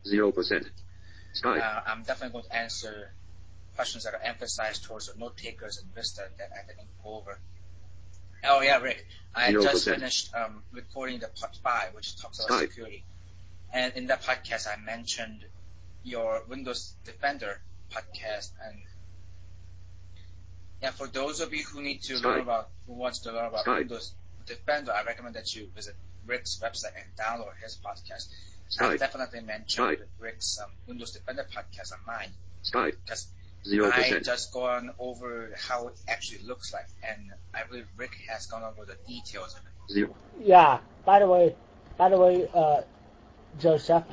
0%. I'm definitely going to answer questions that are emphasized towards the note takers in Vista that I didn't go over. Oh yeah, Rick. I 0%. just finished recording the part 5, which talks about security. And in that podcast, I mentioned your Windows Defender podcast. And yeah, for those of you who wants to learn about Windows Defender, I recommend that you visit Rick's website and download his podcast. I definitely mentioned Rick's Windows Defender podcast on mine. Because 0%. I just gone over how it actually looks like, and I believe Rick has gone over the details of it. 0. Yeah. By the way, Joseph,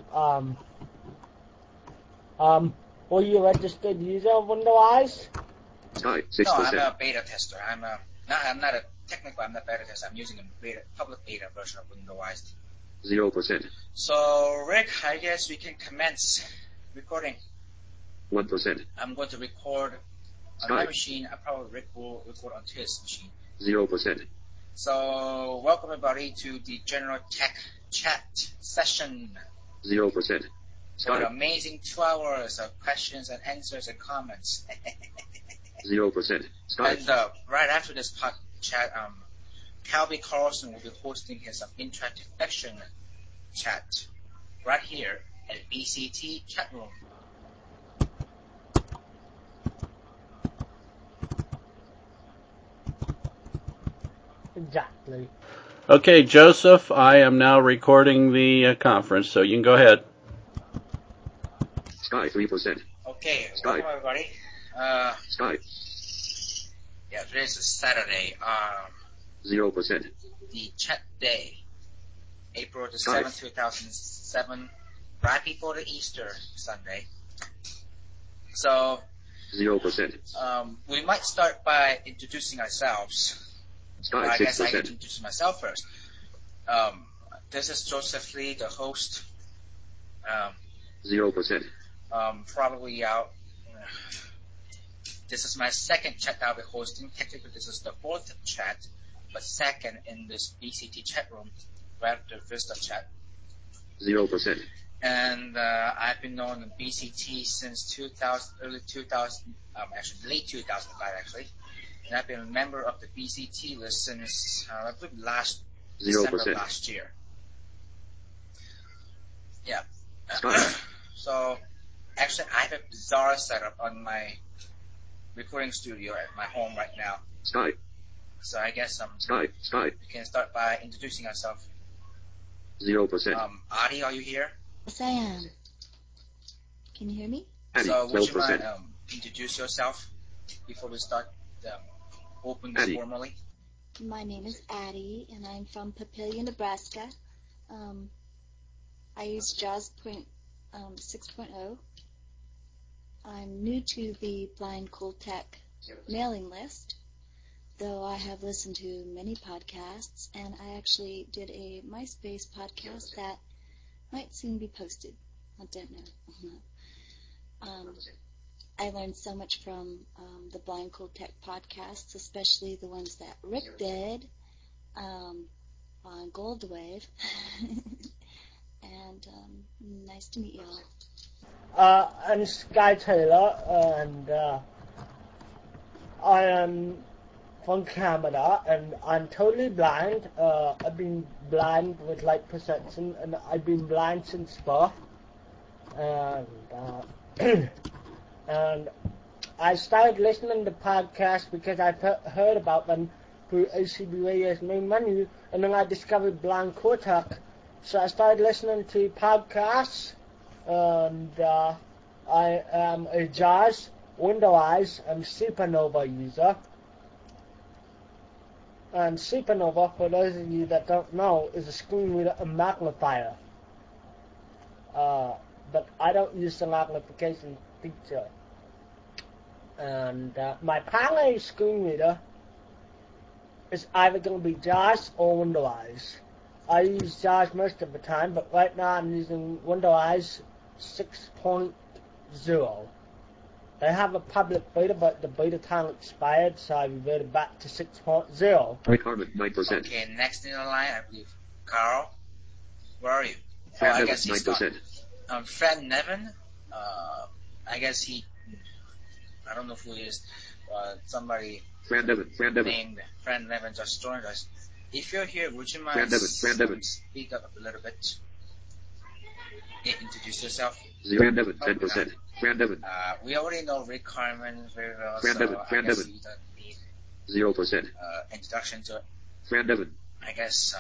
were you a registered user of Windows? 6%. No, I'm a beta tester. I'm not a beta tester. I'm using a public beta version of Windows. 0%. So, Rick, I guess we can commence recording. 1%. I'm going to record on my machine. Probably Rick will record on his machine. 0%. So, welcome everybody to the General Tech Chat session. 0%. For an amazing 2 hours of questions and answers and comments. 0%. And right after this chat, Calvi Carlson will be hosting his interactive fiction chat right here at BCT chat room. Exactly. Okay, Joseph, I am now recording the conference, so you can go ahead. 3%. Okay, welcome everybody. Yeah, today is Saturday. 0%. The chat day, April the 7th, 2007, right before the Easter Sunday. So, 0%. We might start by introducing ourselves. I guess I can introduce myself first. This is Joseph Lee, the host. 0%. Probably out. This is my second chat I'll be hosting. Technically, this is the 4th chat, but second in this BCT chat room, right after Vista chat. 0%. And I've been known in BCT since late 2005 actually. And I've been a member of the BCT list since I believe December last year. Yeah. So actually, I have a bizarre setup on my recording studio at my home right now. So I guess we can start by introducing ourselves. 0%. Adi, are you here? Yes, I am. Can you hear me? So would you mind introduce yourself before we start open this formally? My name is Addie, and I'm from Papillion, Nebraska. I use JAWS 6.0. I'm new to the Blind Cool Tech mailing list, though I have listened to many podcasts, and I actually did a MySpace podcast that might soon be posted. I don't know. I learned so much from the Blind Cool Tech podcasts, especially the ones that Rick did on Goldwave. And nice to meet y'all. I'm Sky Taylor, and I am from Canada, and I'm totally blind. I've been blind with light perception, and I've been blind since birth. And and I started listening to podcasts because I heard about them through ACB Radio's main menu, and then I discovered Blind Cool Tech. So I started listening to podcasts, and I am a JAWS, Windows, and Supernova user. And Supernova, for those of you that don't know, is a screen reader and magnifier. But I don't use the magnification feature. And my primary screen reader is either going to be JAWS or Windows. I use JAWS most of the time, but right now I'm using Windows 6.0. They have a public beta, but the beta time expired, so I reverted back to 6.0. Requirement 9%. Okay, next in the line, I believe Carl. Where are you? I guess he's 9%. Fran Nevin, I guess I don't know who he is, somebody Fran Nevin. named Fran Nevin just joined us. If you're here, would you mind Fran Nevin. speak up a little bit? Introduce yourself. Fran Nevin, 10%. Fran Nevin. We already know Rick Carmen very well, Fran so Nevin. I guess you don't need 0%. introduction to it. Fran Nevin. I guess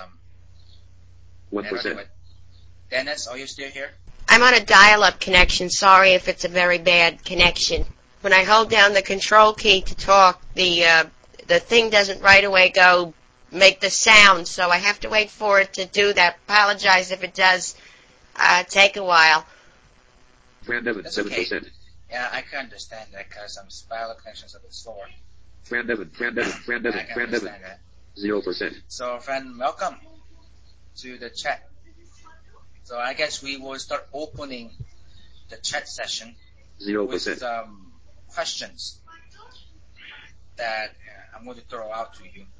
1%. Dennis, are you still here? I'm on a dial-up connection. Sorry if it's a very bad connection. When I hold down the control key to talk, the thing doesn't right away make the sound, so I have to wait for it to do that. Apologize if it does take a while. Fran Nevin, 7%. Okay. Yeah, I can understand that because dial-up connections are a bit slower. Fran Nevin. I can understand that. 0%. So, friend, welcome to the chat. So I guess we will start opening the chat session 0%. with questions that I'm going to throw out to you.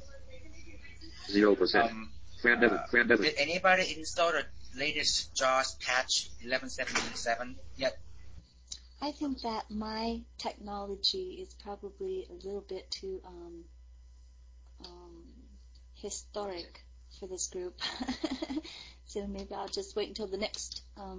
0%. Fran Nevin. Did anybody install the latest JAWS patch 1177 yet? I think that my technology is probably a little bit too historic for this group. So maybe I'll just wait until the next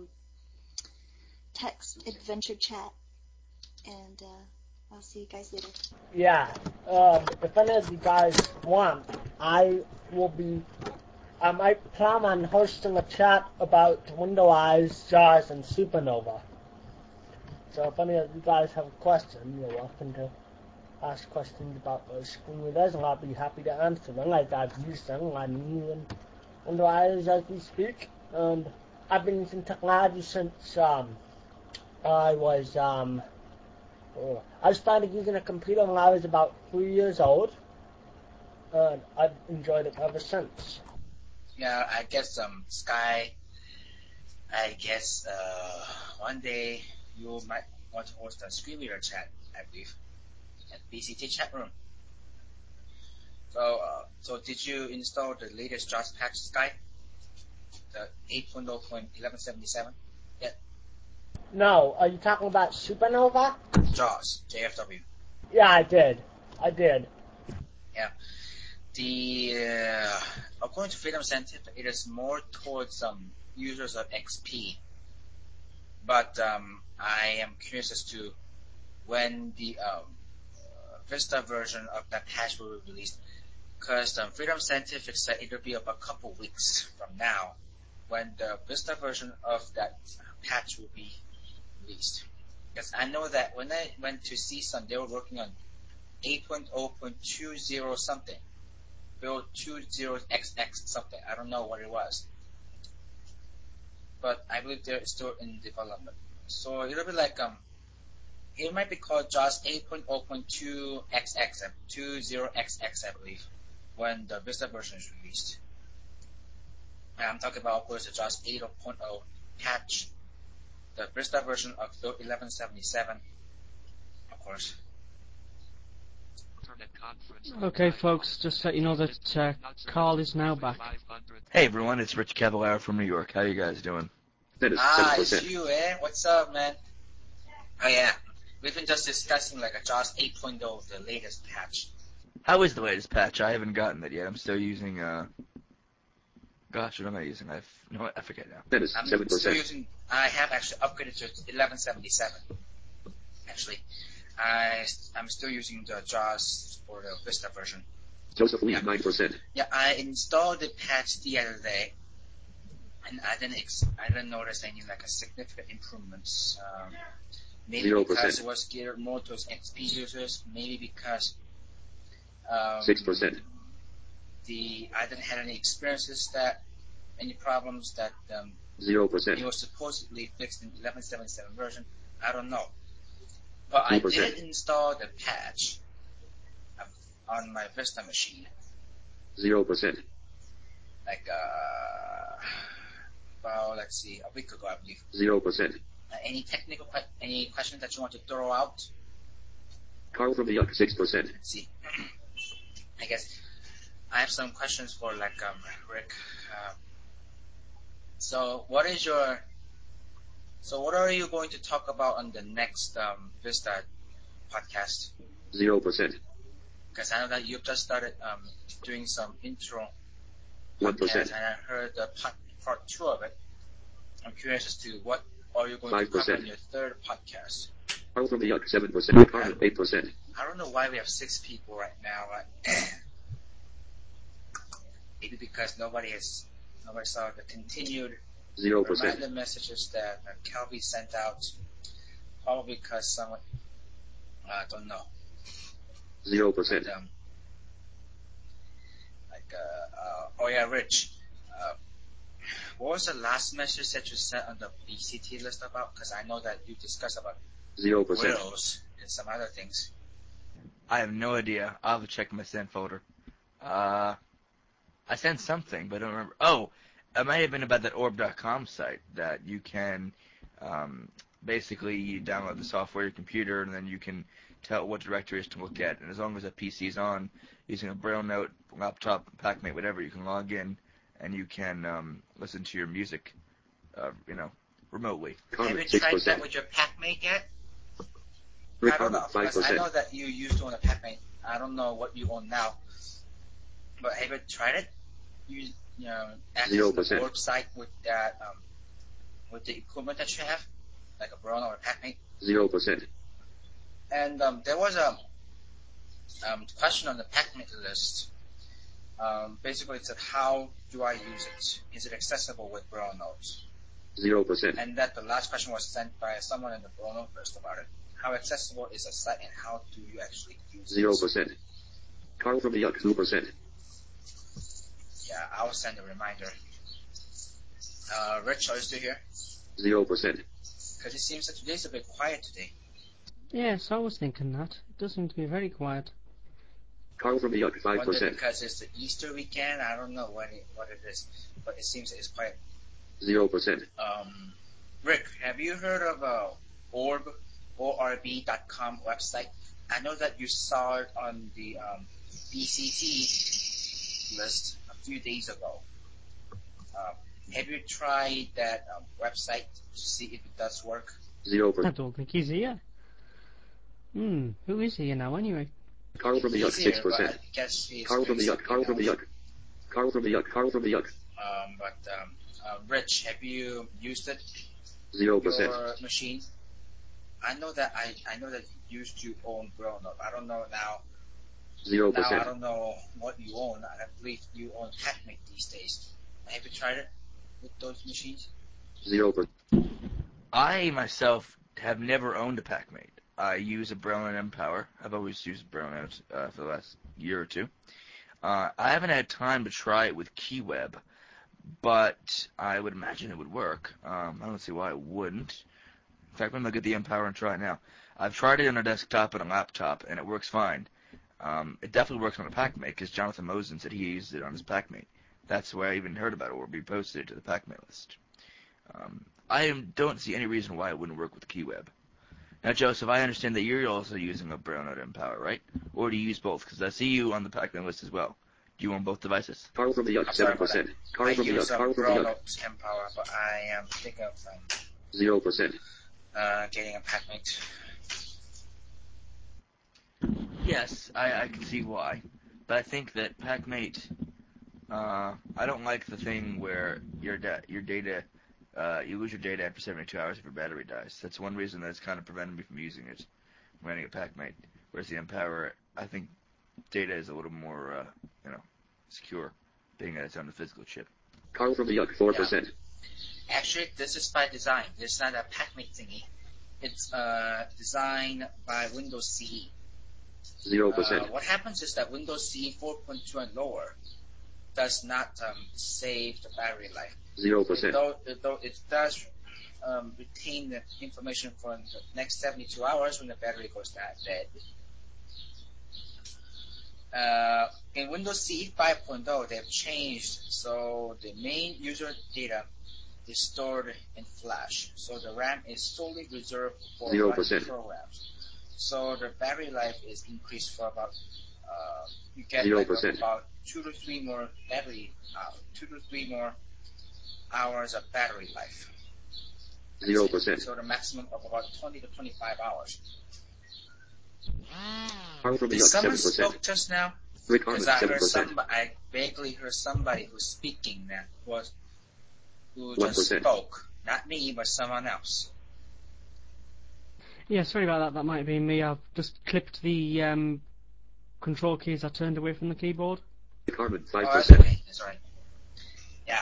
text adventure chat, and I'll see you guys later. Yeah. If any of you guys want, I might plan on hosting a chat about Windows, JAWS, and Supernova. So if any of you guys have a question, you're welcome to ask questions about those screen readers, and I'll be happy to answer them, as I've used them on me and Windows as we speak. And I've been using technology since I started using a computer when I was about 3 years old, and I've enjoyed it ever since. Yeah, I guess Sky. I guess one day you might want to host a screen reader chat, I believe, at BCT chat room. So did you install the latest JAWS patch, Sky? The 8.0.1177? Yeah. No, are you talking about Supernova? JAWS, JFW. Yeah, I did. Yeah. According to Freedom Scientific, it is more towards users of XP. But I am curious as to when the Vista version of that patch will be released. Because Freedom Scientific said it will be about a couple weeks from now when the Vista version of that patch will be released. Because I know that when I went to CSUN, they were working on 8.0.20 something. Build 20XX something. I don't know what it was. But I believe they're still in development. So it'll be like, it might be called JAWS 8.0.2XX, 20XX, I believe, when the Vista version is released. And I'm talking about, of course, the JAWS 8.0 patch, the Vista version of 1177, of course. Okay, folks, just to let you know that Carl is now back. Hey, everyone, it's Rich Cavallaro from New York. How you guys doing? That is 7%. It's you, eh? What's up, man? Oh, yeah. We've been just discussing like a JAWS 8.0, the latest patch. How is the latest patch? I haven't gotten it yet. I'm still using, gosh, what am I using? I forget now. That is 7%. I have actually upgraded to 1177. Actually, I'm still using the JAWS for the Vista version. Joseph Lee, 9%. Yeah, I installed the patch the other day, and I didn't notice any like a significant improvements. Maybe 0%. because it was geared more towards XP users. Maybe because 6%. I didn't have any problems that 0%. it was supposedly fixed in 1177 version. I don't know. But 2%. I did install the patch on my Vista machine. 0%. Like, well, let's see, a week ago, I believe. 0%. Any questions that you want to throw out? Carl from the Yuck, 6%. Let's see. I guess I have some questions for like Rick. So, what is your So what are you going to talk about on the next Vista podcast? 0%. Because I know that you've just started doing some intro 1%. podcast, and I heard the part 2 of it. I'm curious as to what are you going to cover 5%. in your third podcast. Carl from the Yuck, 7%. Carl, 8%. I don't know why we have 6 people right now. Maybe because nobody saw the continued 0%. reminder messages that Calvi sent out. Probably because someone, I don't know. 0%. But, oh yeah, Rich. What was the last message that you sent on the BCT list about? Because I know that you discussed about 0%. wills and some other things. I have no idea. I'll have to check my sent folder. I sent something, but I don't remember. Oh, it might have been about that orb.com site that you can basically you download the software on your computer, and then you can tell what directories to look at. And as long as that PC is on, using a Braille note, laptop, PackMate, whatever, you can log in and you can listen to your music, remotely. Have you tried that with your PackMate yet? Rick, I don't know. 5%. I know that you used to own a PackMate. I don't know what you own now. But have you tried it? You access the 0%. website with that with the equipment that you have, like a Braille or a PackMate. 0%. And there was a question on the PackMate list. Basically, it said, how do I use it? Is it accessible with Braille notes? 0%. And that the last question was sent by someone in the Braille note list about it. How accessible is a site, and how do you actually use it? 0%. Carl from the Yuck, 2%. Yeah, I'll send a reminder. Rich, are you still here? 0%. Because it seems that today's a bit quiet today. Yes, I was thinking that. It does seem to be very quiet. Carl from the Yuck, 5%. Whether because it's the Easter weekend, I don't know what it is, but it seems it's quiet. 0%. Rick, have you heard of orb.com website? I know that you saw it on the BCT list a few days ago. Have you tried that website to see if it does work? 0%. I don't think he's here. Who is here now anyway? Carl from the Yuck, 6%. Carl from the Yuck, Carl from the Yuck. Carl from the Yuck, Carl from the Yuck. Rich, have you used it? 0%. Your machine? I know that you used to own Braille Note. I don't know now. 0%. Now I don't know what you own. I believe you own PackMate these days. Have you tried it with those machines? 0%. I myself have never owned a PackMate. I use a Braille and Empower. I've always used Braille Notes for the last year or two. I haven't had time to try it with KeyWeb, but I would imagine it would work. I don't see why it wouldn't. In fact, I'm going to get the Empower and try it now. I've tried it on a desktop and a laptop, and it works fine. It definitely works on a PackMate, because Jonathan Mosen said he used it on his PackMate. That's where I even heard about it, or we posted it to the PackMate list. I don't see any reason why it wouldn't work with KeyWeb. Now, Joseph, I understand that you're also using a Braille Note Empower, right? Or do you use both? Because I see you on the PackMate list as well. Do you own both devices? Carl from the Yuck, 7%. Carl from the Yuck, Carl from the Yuck. I use Braille Note Empower, but I am thinking of 0%. Getting a PackMate. Yes, I can see why. But I think that PackMate, I don't like the thing where your data, you lose your data after 72 hours if your battery dies. That's one reason that's kind of prevented me from using it, running a PackMate. Whereas the Empower, I think data is a little more, secure, being that it's on the physical chip. Carl from the Yuck, 4%. Yeah. Actually, this is by design. It's not a PackMate thingy. It's designed by Windows CE. 0%. What happens is that Windows CE 4.2 and lower does not save the battery life. 0%. Though it does retain the information for the next 72 hours when the battery goes dead. In Windows CE 5.0, they've changed, so the main user data is stored in flash. So the RAM is solely reserved for 0%. running programs. So the battery life is increased for about you get 0%. about 2 to 3 more hours of battery life. 0%. So the maximum of about 20 to 25 hours. Carl from the Did Yuck, someone 7%. spoke just now? Rick Harmon, Because 7%. I vaguely heard somebody who's speaking who 1%. just spoke. Not me, but someone else. Yeah, sorry about that. That might have been me. I've just clipped the control keys. I turned away from the keyboard. Rick Harmon, Oh, 5%. that's okay. That's right. Yeah.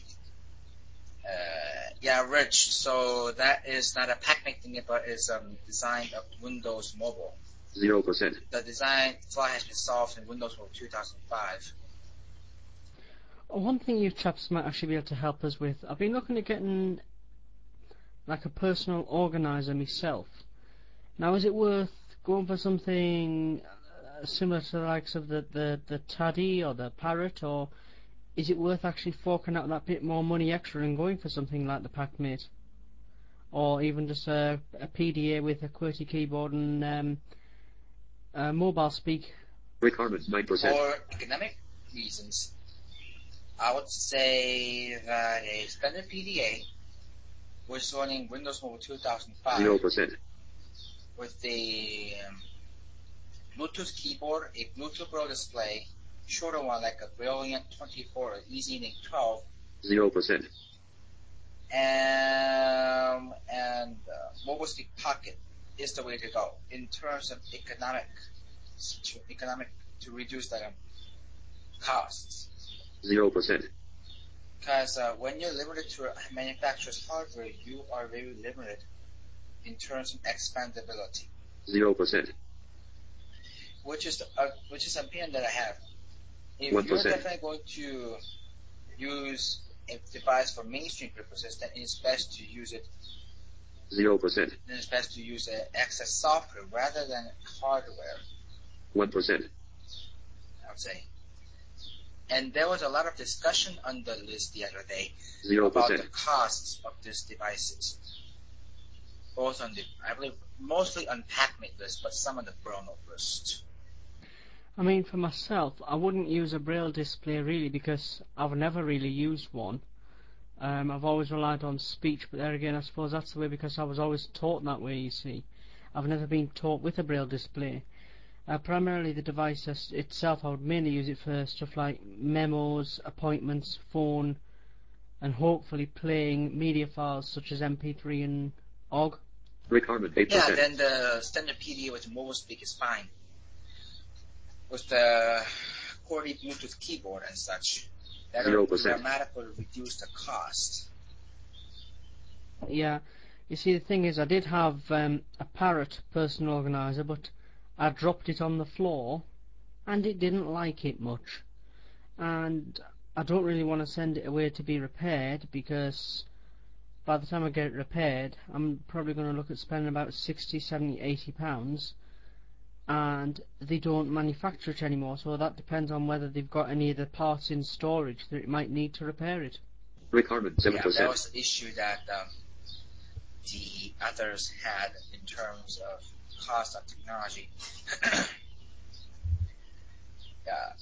Yeah, Rich. So that is not a PackMate thing, but it's design of Windows Mobile. 0%. The design flaw has been solved in Windows Mobile 2005. One thing you chaps might actually be able to help us with. I've been looking at getting like a personal organizer myself. Now, is it worth going for something similar to the likes of the Taddy or the Parrot, or is it worth actually forking out that bit more money extra and going for something like the PackMate? Or even just a PDA with a QWERTY keyboard and mobile speak? Rick Harmon, 9%. For economic reasons, I would say that a standard PDA was running Windows Mobile 2005 0%. with a Bluetooth keyboard, a Bluetooth Pro display, shorter one like a Brilliant 24 or EasyLink 12, 0%. and Mobile Stick Pocket is the way to go in terms of economic to reduce the costs. 0%. Because when you're limited to a manufacturer's hardware, you are very limited in terms of expandability. 0%. Which is an opinion that I have. If 1%. you're definitely going to use a device for mainstream purposes, then it's best to use it. 0%. Then it's best to use access software rather than hardware. 1%. I would say. And there was a lot of discussion on the list the other day 0%. about the costs of these devices. Both on I believe, mostly on PackMate list, but some on the Brono list. I mean, for myself, I wouldn't use a Braille display really because I've never really used one. I've always relied on speech, but there again, I suppose that's the way because I was always taught that way, you see. I've never been taught with a Braille display. Primarily the device itself, I would mainly use it for stuff like memos, appointments, phone, and hopefully playing media files such as MP3 and OGG. Rick Harmon, 8%. Yeah, then the standard PDA with mobile speak is fine. With the QWERTY Bluetooth keyboard and such, that will 0%. dramatically reduce the cost. Yeah, you see the thing is I did have a Parrot personal organizer, but I dropped it on the floor and it didn't like it much. And I don't really want to send it away to be repaired because by the time I get it repaired, I'm probably going to look at spending about 60, 70, 80 pounds. And they don't manufacture it anymore, so that depends on whether they've got any of the parts in storage that it might need to repair it. Rick Harmon, 7%. Yeah, that was the issue that the others had in terms of cost of technology. Yeah,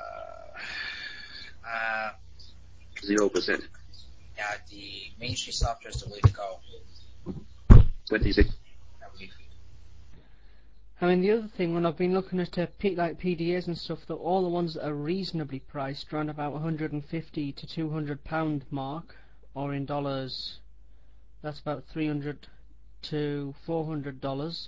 0%. Yeah, the mainstream software is the way to go. 26. I believe. I mean, the other thing, when I've been looking at like PDAs and stuff, that all the ones that are reasonably priced, around about 150 to 200 pound mark, or in dollars, that's about $300 to $400.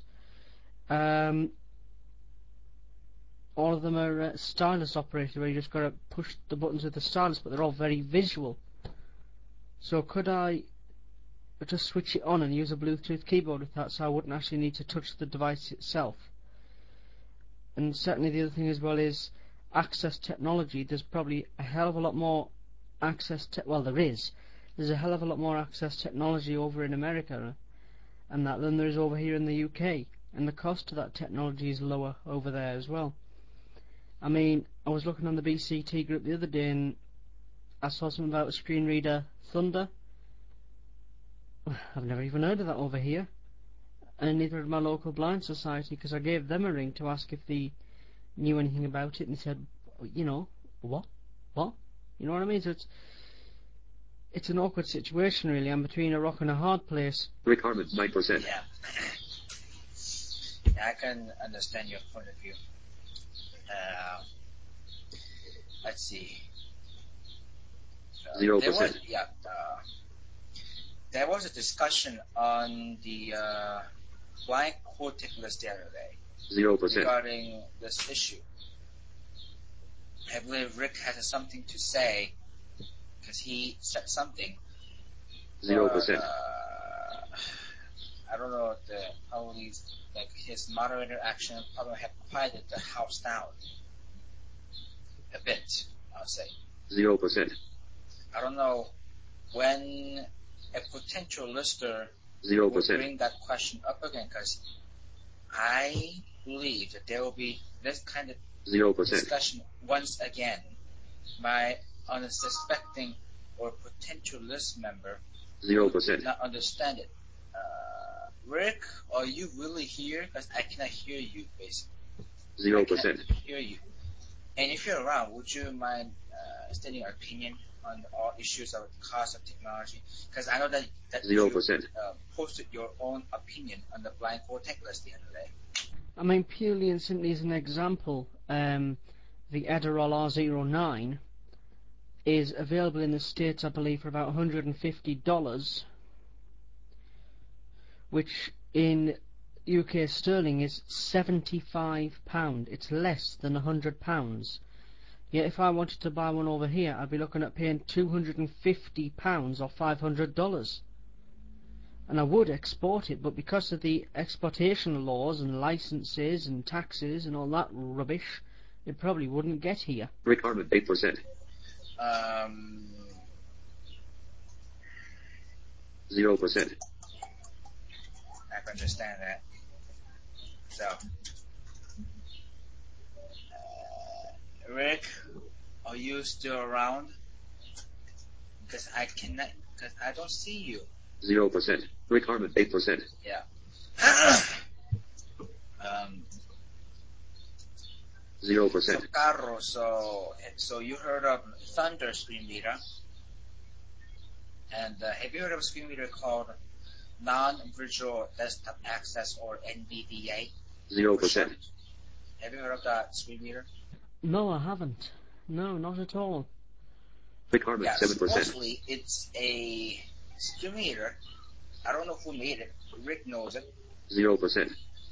All of them are stylus operated, where you just got to push the buttons with the stylus, but they're all very visual. So could I just switch it on and use a Bluetooth keyboard with that, so I wouldn't actually need to touch the device itself? And certainly the other thing as well is access technology. There's probably a hell of a lot more access there's a hell of a lot more access technology over in America and that than there is over here in the UK, and the cost of that technology is lower over there as well. I mean, I was looking on the BCT group the other day and I saw something about a screen reader Thunder. I've never even heard of that over here, and neither did my local blind society, because I gave them a ring to ask if they knew anything about it, and they said, you know, what? You know what I mean? So it's an awkward situation, really. I'm between a rock and a hard place. Rick Harmon, 9%. Yeah. I can understand your point of view. Let's see. 0%. There was a discussion on the blind quoting list the other day 0%. regarding this issue. I believe Rick has something to say because he said something. 0%. I don't know how his moderator action probably have quieted the house down a bit, I'll say. 0%. I don't know when a potential listener 0%. will bring that question up again, because I believe that there will be this kind of 0%. discussion once again by unsuspecting or potential list member 0%. who did not understand it. Rick, are you really here? Because I cannot hear you, basically. 0%. I cannot hear you. And if you're around, would you mind stating your opinion on all issues of the cost of technology? Because I know that 0%. you posted your own opinion on the blind quoting list the other day. I mean, purely and simply as an example, the Adderall R09 is available in the States, I believe, for about $150, which in UK sterling is £75. It's less than £100. Yet if I wanted to buy one over here, I'd be looking at paying £250 or $500. And I would export it, but because of the exportation laws and licenses and taxes and all that rubbish, it probably wouldn't get here. Rick Harmon, 8%. 0%. I can understand that. So, Rick, are you still around? Because I don't see you. 0%. Rick Harmon, 8%. Yeah. 0%. So, Carlos, so you heard of Thunder screen reader, and have you heard of a screen reader called Non-Visual Desktop Access, or NVDA? 0%. Have you heard of that screen reader? No, I haven't. No, not at all. Rick Harmon, 7%. Supposedly it's a screen reader. I don't know who made it. Rick knows it. 0%.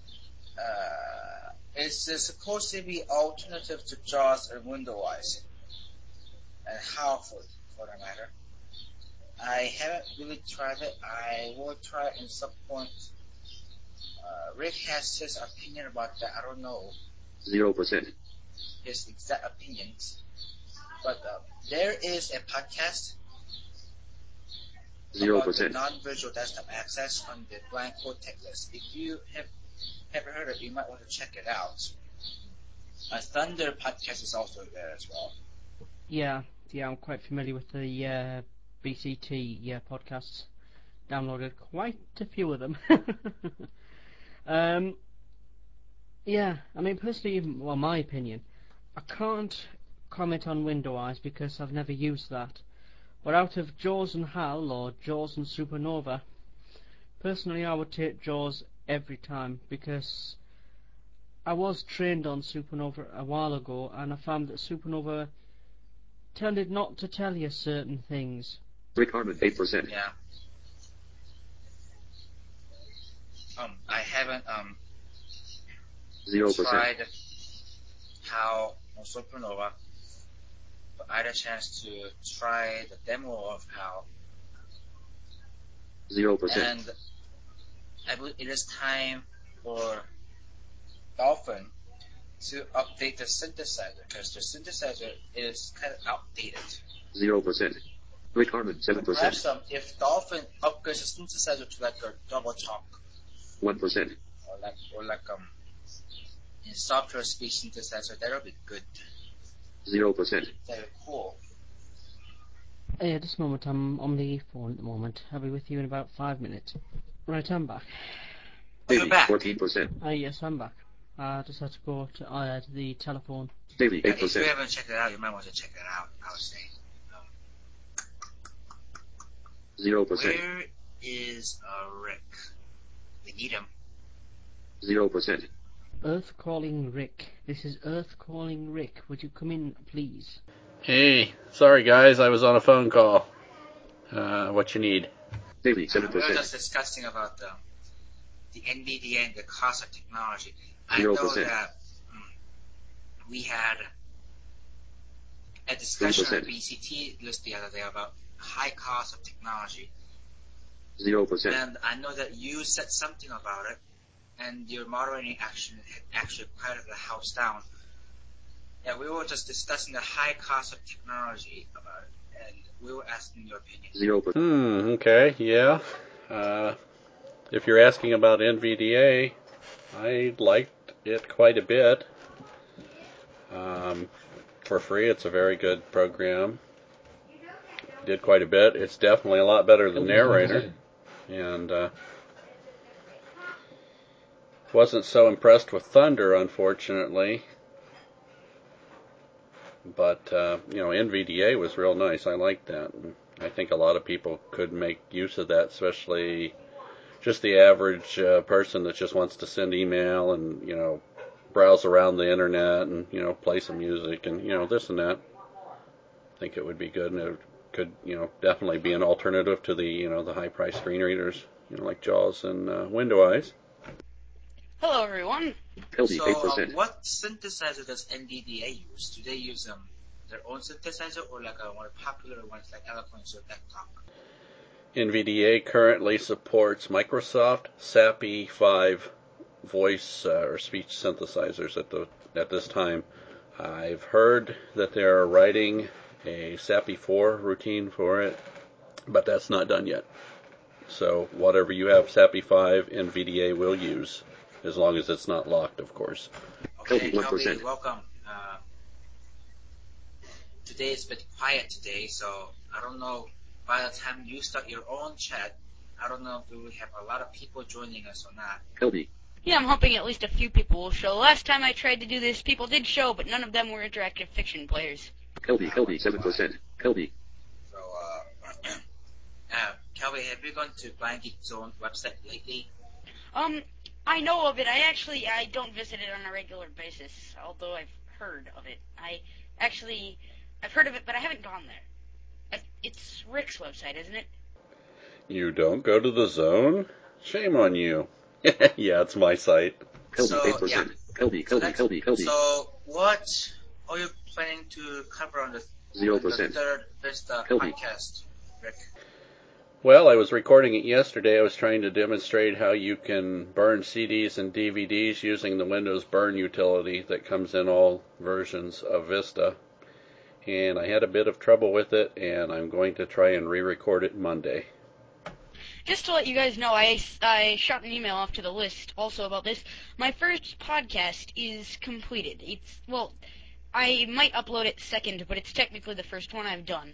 It's supposed to be alternative to JAWS and Windows, and Halford for that matter. I haven't really tried it. I will try it in some point. Rick has his opinion about that. I don't know 0%. his exact opinions, but there is a podcast 0%. about the non-visual desktop access on the blind quoting list. If you have never heard of it, you might want to check it out. Thunder podcast is also there as well. Yeah, I'm quite familiar with the BCT podcasts. Downloaded quite a few of them. Yeah, I mean, personally, my opinion, I can't comment on Windows because I've never used that. But out of JAWS and HAL, or JAWS and Supernova, personally I would take JAWS every time, because I was trained on Supernova a while ago, and I found that Supernova tended not to tell you certain things. Rick Harmon, 8%. Yeah. I haven't 0%. tried HAL on Supernova, but I had a chance to try the demo of HAL. 0%. And I believe it is time for Dolphin to update the synthesizer, because the synthesizer is kind of outdated. 0%. Rick Harmon, 7%. Perhaps if Dolphin upgrades the synthesizer to like a double talk, 1%. or like in software speech synthesizer, that'll be good. 0%. Very cool. Hey, at this moment I'm on the phone at the moment. I'll be with you in about 5 minutes. Right, I'm back. You're back. 14%. Yes, I'm back. I just had to go to the telephone. Davey, If you 8%. haven't checked it out, you might want to check it out, I would say. 0%. Where is Rick? We need him. 0%. Earth calling Rick. This is Earth calling Rick. Would you come in, please? Hey, sorry guys, I was on a phone call. What you need? Daily, We 7%. were just discussing about the NVDA and the cost of technology. I 0%. know that we had a discussion on 3%. BCT list the other day about high cost of technology. 0%. And I know that you said something about it, and your moderating action had actually quieted the house down. Yeah, we were just discussing the high cost of technology about it, and we were asking your opinion. 0%. Okay, yeah. If you're asking about NVDA, I liked it quite a bit. For free, it's a very good program. Did quite a bit. It's definitely a lot better than Narrator. And wasn't so impressed with Thunder, unfortunately. But, NVDA was real nice. I liked that. And I think a lot of people could make use of that, especially just the average person that just wants to send email and, browse around the internet and, play some music and, this and that. I think it would be good, and it could, definitely be an alternative to the, the high-priced screen readers, like JAWS and WindowEyes. Hello, everyone. Healthy, So, 8%. what synthesizer does NVDA use? Do they use their own synthesizer or like a more popular ones like Eloquence or Desktop? NVDA currently supports Microsoft SAPI 5 voice or speech synthesizers at this time. I've heard that they're writing a SAPI 4 routine for it, but that's not done yet. So whatever you have SAPI 5, NVDA will use, as long as it's not locked, of course. Okay, 1%. Kelby, welcome. Today is a bit quiet today, so I don't know, by the time you start your own chat, I don't know if we will have a lot of people joining us or not. Kelby. Yeah, I'm hoping at least a few people will show. Last time I tried to do this, people did show, but none of them were interactive fiction players. Kelby, 7%. Kelby. So, Kelby, have you gone to Blind Geek Zone website lately? I know of it. I don't visit it on a regular basis, although I've heard of it. I've heard of it, but I haven't gone there. It's Rick's website, isn't it? You don't go to the Zone? Shame on you. Yeah, it's my site. Kelby, So, 8%. yeah. Kelby. So, what are you planning to cover on the 0%. third Vista Kelby. podcast, Rick? Well, I was recording it yesterday. I was trying to demonstrate how you can burn CDs and DVDs using the Windows Burn utility that comes in all versions of Vista. And I had a bit of trouble with it, and I'm going to try and re-record it Monday. Just to let you guys know, I shot an email off to the list also about this. My first podcast is completed. I might upload it second, but it's technically the first one I've done.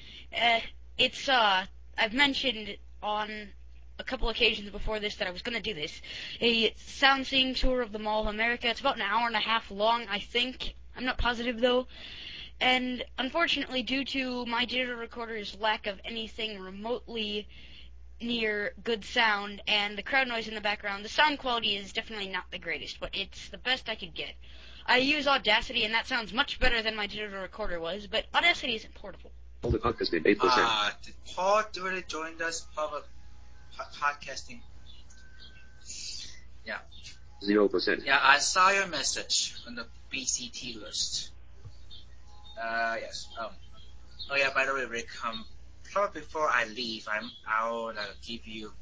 I've mentioned on a couple occasions before this that I was going to do this. A sound seeing tour of the Mall of America. It's about an hour and a half long, I think. I'm not positive, though. And unfortunately, due to my digital recorder's lack of anything remotely near good sound and the crowd noise in the background, the sound quality is definitely not the greatest, but it's the best I could get. I use Audacity, and that sounds much better than my digital recorder was, but Audacity isn't portable. All the podcasting, 8%. Did Paul already join us, public podcasting? Yeah. 0%. Yeah, I saw your message on the BCT list. Yes. Oh yeah, by the way, Rick, probably before I leave, I'll give you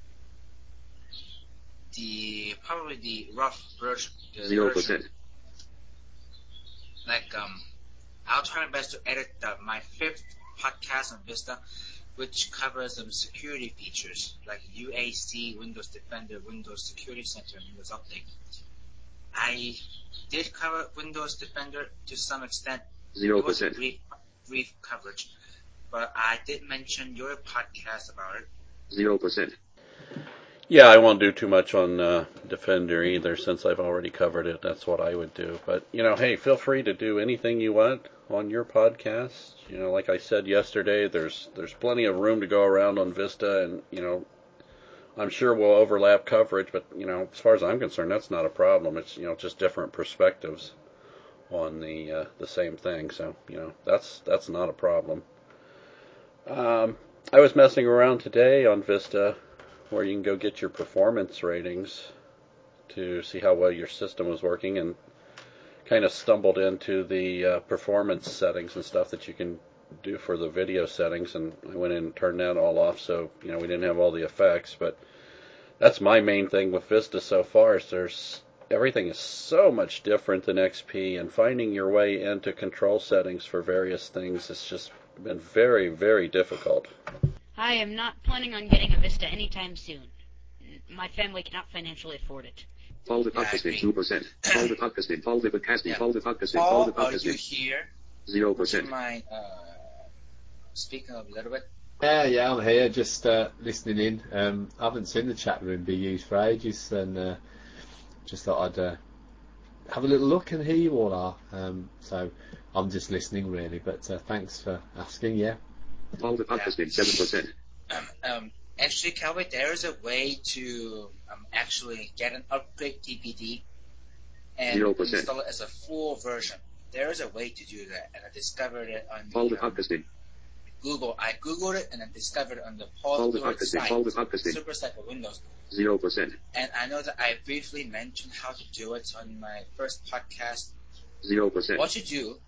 probably the rough version. 0%. I'll try my best to edit my 5th podcast on Vista, which covers some security features like UAC, Windows Defender, Windows Security Center, and Windows Update. I did cover Windows Defender to some extent. 0%. It was a brief coverage, but I did mention your podcast about it. 0%. Yeah, I won't do too much on Defender either, since I've already covered it. That's what I would do. But, hey, feel free to do anything you want on your podcast. Like I said yesterday, there's plenty of room to go around on Vista, and, I'm sure we'll overlap coverage, but, as far as I'm concerned, that's not a problem. It's, just different perspectives on the same thing. So, that's not a problem. I was messing around today on Vista, where you can go get your performance ratings to see how well your system was working, and kind of stumbled into the performance settings and stuff that you can do for the video settings, and I went in and turned that all off, so we didn't have all the effects. But that's my main thing with Vista so far, is everything is so much different than XP, and finding your way into control settings for various things has just been very, very difficult. I am not planning on getting a Vista anytime soon. My family cannot financially afford it. Follow the podcasting 2%. Follow the podcasting. Follow the podcasting. Follow the podcasting. Follow the podcasting. Are you here? 0%. Would you mind speaking a little bit? Yeah, I'm here, just listening in. I haven't seen the chat room be used for ages, and just thought I'd have a little look and hear you all are. So I'm just listening really, but thanks for asking. Yeah. Follow the podcasting 7%. Actually, Calvin, there is a way to actually get an upgrade DVD and 0%. install it as a full version. There is a way to do that, and I discovered it on Follow the podcasting. Google. I Googled it and I discovered it on the Paul Stewart site, Super Site for Windows. 0%. And I know that I briefly mentioned how to do it on my first podcast. 0%. What you do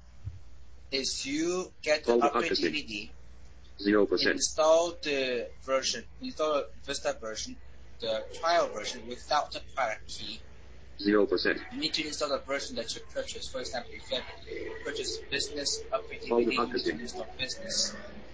is you get the upgrade DVD. 0%. Install the Vista version, the trial version, without the product key. 0%. You need to install the version that you purchased. For example, if you purchase Business upgrade DVD, you need to install Business.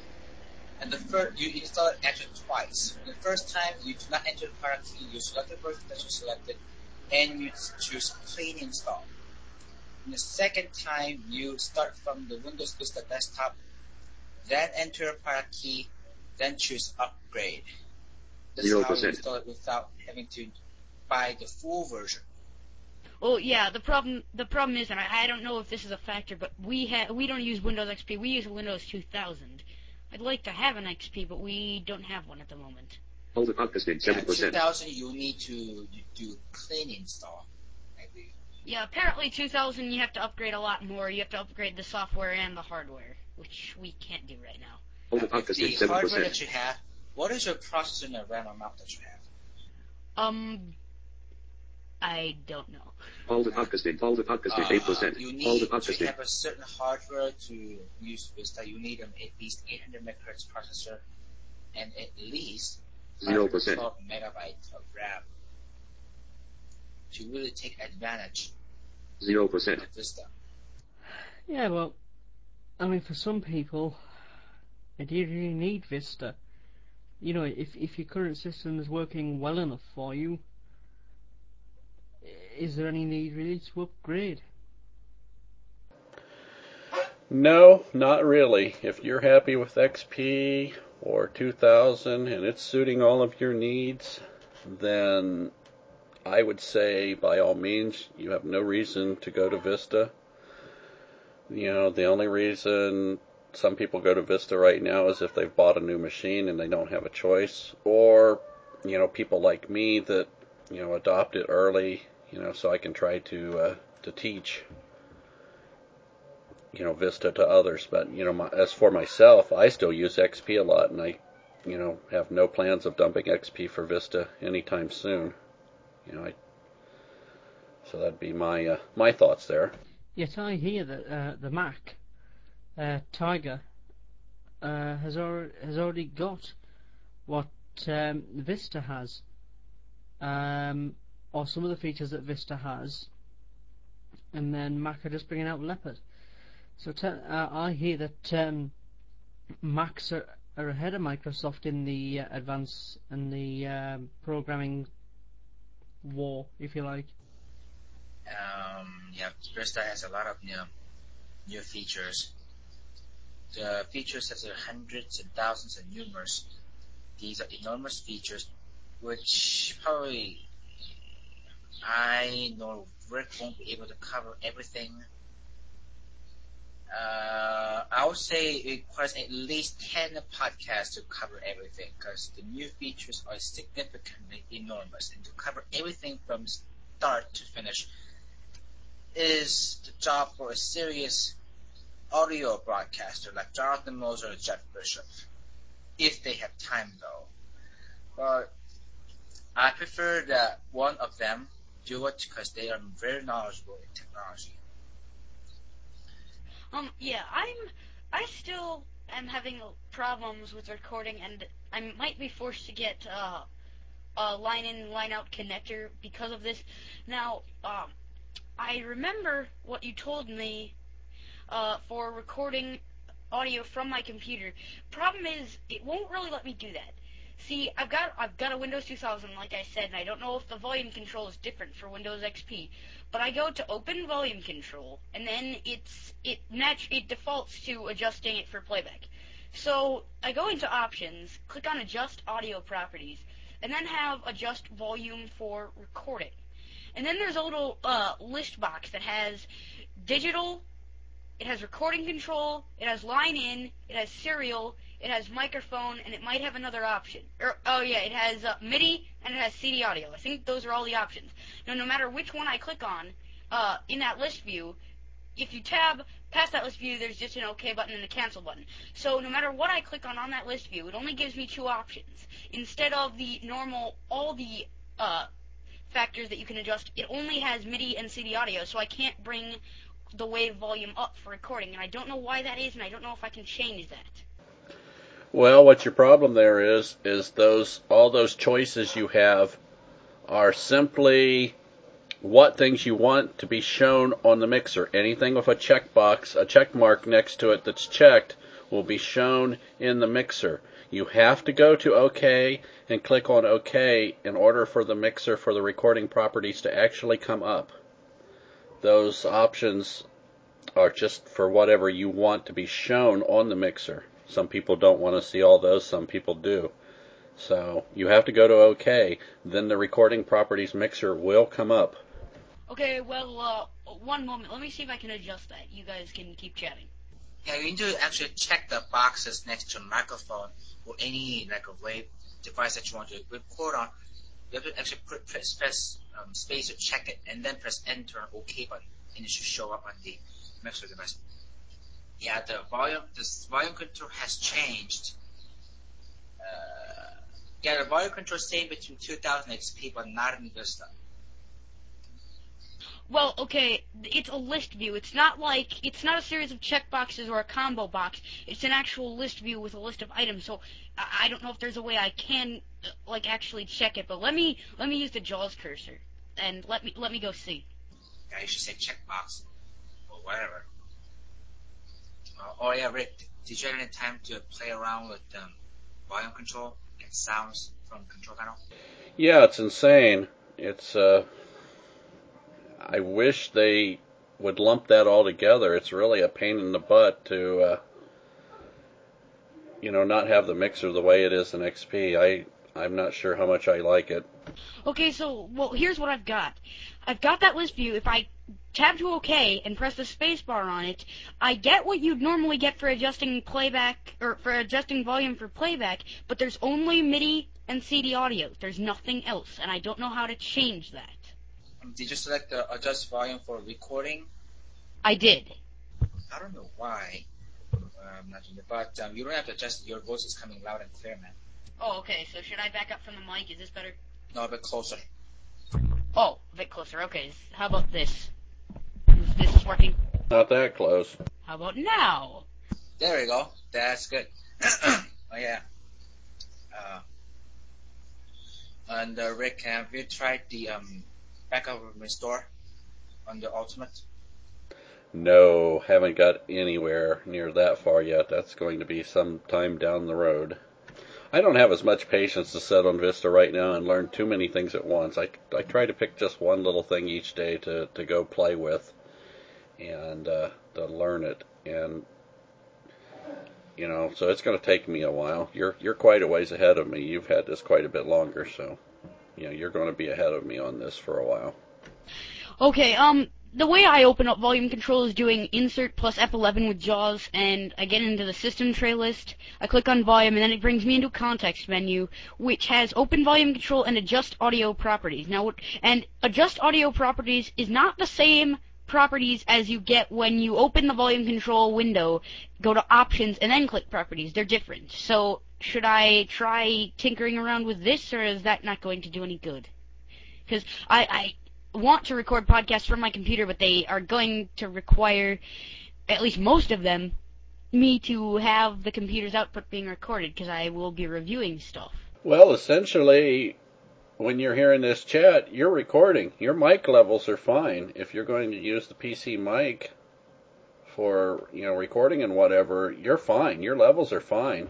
And you install it actually twice. The first time, you do not enter the product key. You select the version that you selected, and you choose Clean Install. And the second time, you start from the Windows Vista desktop, then enter a product key, then choose Upgrade. This 0%. is how you install it without having to buy the full version. Well, yeah, the problem is, and I don't know if this is a factor, but we don't use Windows XP. We use Windows 2000. I'd like to have an XP, but we don't have one at the moment. Hold the podcasting 7%. 2000, you need to do Clean Install, I believe. Yeah, apparently 2000 you have to upgrade a lot more. You have to upgrade the software and the hardware, which we can't do right now. Hold the podcasting 7%. The hardware that you have, what is your processor and RAM amount that you have? I don't know. Hold the podcasting 8%. You Hold the need podcasting. to have a certain hardware to use Vista. You need at least 800 megahertz processor and at least 0%. 12 megabytes of RAM to really take advantage 0%. of Vista. Yeah, well, I mean, for some people, do you really need Vista? If your current system is working well enough for you, is there any need really to upgrade? No, not really. If you're happy with XP or 2000 and it's suiting all of your needs, then I would say by all means you have no reason to go to Vista. The only reason some people go to Vista right now is if they've bought a new machine and they don't have a choice, or people like me that adopt it early, so I can try to teach Vista to others. But as for myself, I still use XP a lot, and I have no plans of dumping XP for Vista anytime soon. So that'd be my thoughts there. Yet I hear that the Mac Tiger has already got what Vista has, or some of the features that Vista has, and then Mac are just bringing out Leopard. So I hear that Macs are ahead of Microsoft in the advance and the programming war, if you like. Vista has a lot of new features. The features have hundreds and thousands and numerous. These are enormous features, which probably I know Rick won't be able to cover everything. I would say it requires at least 10 podcasts to cover everything, because the new features are significantly enormous, and to cover everything from start to finish is the job for a serious audio broadcaster like Jonathan Moser or Jeff Bishop, if they have time though. But I prefer that one of them do it because they are very knowledgeable in technology. Yeah, I still am having problems with recording, and I might be forced to get a line-in, line-out connector because of this. Now, I remember what you told me for recording audio from my computer. Problem is, it won't really let me do that. See, I've got a Windows 2000, like I said, and I don't know if the volume control is different for Windows XP. But I go to Open Volume Control, and then it defaults to adjusting it for playback. So I go into Options, click on Adjust Audio Properties, and then have Adjust Volume for Recording. And then there's a little list box that has digital, it has recording control, it has line in, it has serial, it has microphone, and it might have another option. It has MIDI, and it has CD audio. I think those are all the options. Now, no matter which one I click on in that list view, if you tab past that list view, there's just an OK button and a cancel button. So no matter what I click on that list view, it only gives me two options. Instead of the normal, all the factors that you can adjust, it only has MIDI and CD audio, so I can't bring the wave volume up for recording, and I don't know why that is, and I don't know if I can change that. Well, what your problem there is all those choices you have are simply what things you want to be shown on the mixer. Anything with a checkbox, a check mark next to it that's checked will be shown in the mixer. You have to go to OK and click on OK in order for the mixer for the recording properties to actually come up. Those options are just for whatever you want to be shown on the mixer. Some people don't want to see all those, some people do. So you have to go to OK, then the recording properties mixer will come up. Okay, well, one moment. Let me see if I can adjust that. You guys can keep chatting. Yeah, you need to actually check the boxes next to a microphone or any like a wave device that you want to record on. You have to actually press space to check it, and then press Enter and OK button, and it should show up on the mixer device. Yeah, the volume control has changed. The volume control stayed between 2000 XP, but not in Vista. Well, okay, it's a list view. It's not a series of checkboxes or a combo box. It's an actual list view with a list of items. So I don't know if there's a way I can actually check it. But let me use the JAWS cursor and let me go see. Yeah, you should say checkbox or whatever. Rick, did you have any time to play around with volume control and sounds from control panel? Yeah, it's insane. It's I wish they would lump that all together. It's really a pain in the butt to not have the mixer the way it is in XP. I'm not sure how much I like it. Okay, so here's what I've got. I've got that list view. If I tab to OK and press the space bar on it, I get what you'd normally get for adjusting playback or for adjusting volume for playback, but there's only MIDI and CD audio. There's nothing else, and I don't know how to change that. Did you select the adjust volume for recording? I did. I don't know why. But you don't have to adjust. Your voice is coming loud and clear, man. Oh, okay. So should I back up from the mic? Is this better? No, a bit closer. Oh, a bit closer. Okay. How about this? Is this working? Not that close. How about now? There we go. That's good. Oh, yeah. And Rick, have you tried the backup and restore on the Ultimate? No, haven't got anywhere near that far yet. That's going to be some time down the road. I don't have as much patience to sit on Vista right now and learn too many things at once. I try to pick just one little thing each day to go play with and to learn it. And so it's going to take me a while. You're quite a ways ahead of me. You've had this quite a bit longer, so you're going to be ahead of me on this for a while. Okay, the way I open up volume control is doing insert plus F11 with JAWS, and I get into the system tray list. I click on volume, and then it brings me into a context menu, which has open volume control and adjust audio properties. Now, and adjust audio properties is not the same properties as you get when you open the volume control window, go to options, and then click properties. They're different. So, should I try tinkering around with this, or is that not going to do any good? Because I want to record podcasts from my computer, but they are going to require, at least most of them, me to have the computer's output being recorded, because I will be reviewing stuff. Well, essentially, when you're hearing this chat, you're recording. Your mic levels are fine. If you're going to use the PC mic for, recording and whatever, you're fine. Your levels are fine.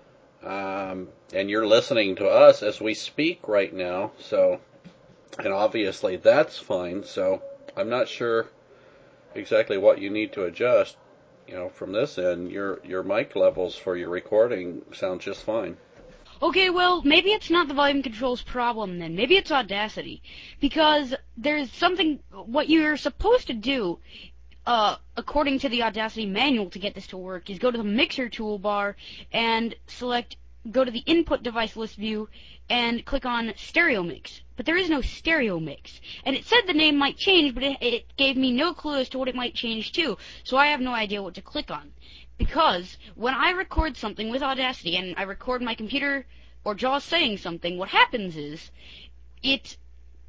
And you're listening to us as we speak right now, so... And obviously that's fine, so I'm not sure exactly what you need to adjust. From this end, your mic levels for your recording sound just fine. Okay, well, maybe it's not the volume control's problem then. Maybe it's Audacity. Because there's something, what you're supposed to do, according to the Audacity manual to get this to work, is go to the mixer toolbar and go to the input device list view and click on stereo mix. But there is no stereo mix. And it said the name might change, but it gave me no clue as to what it might change to. So I have no idea what to click on. Because when I record something with Audacity and I record my computer or JAWS saying something, what happens is it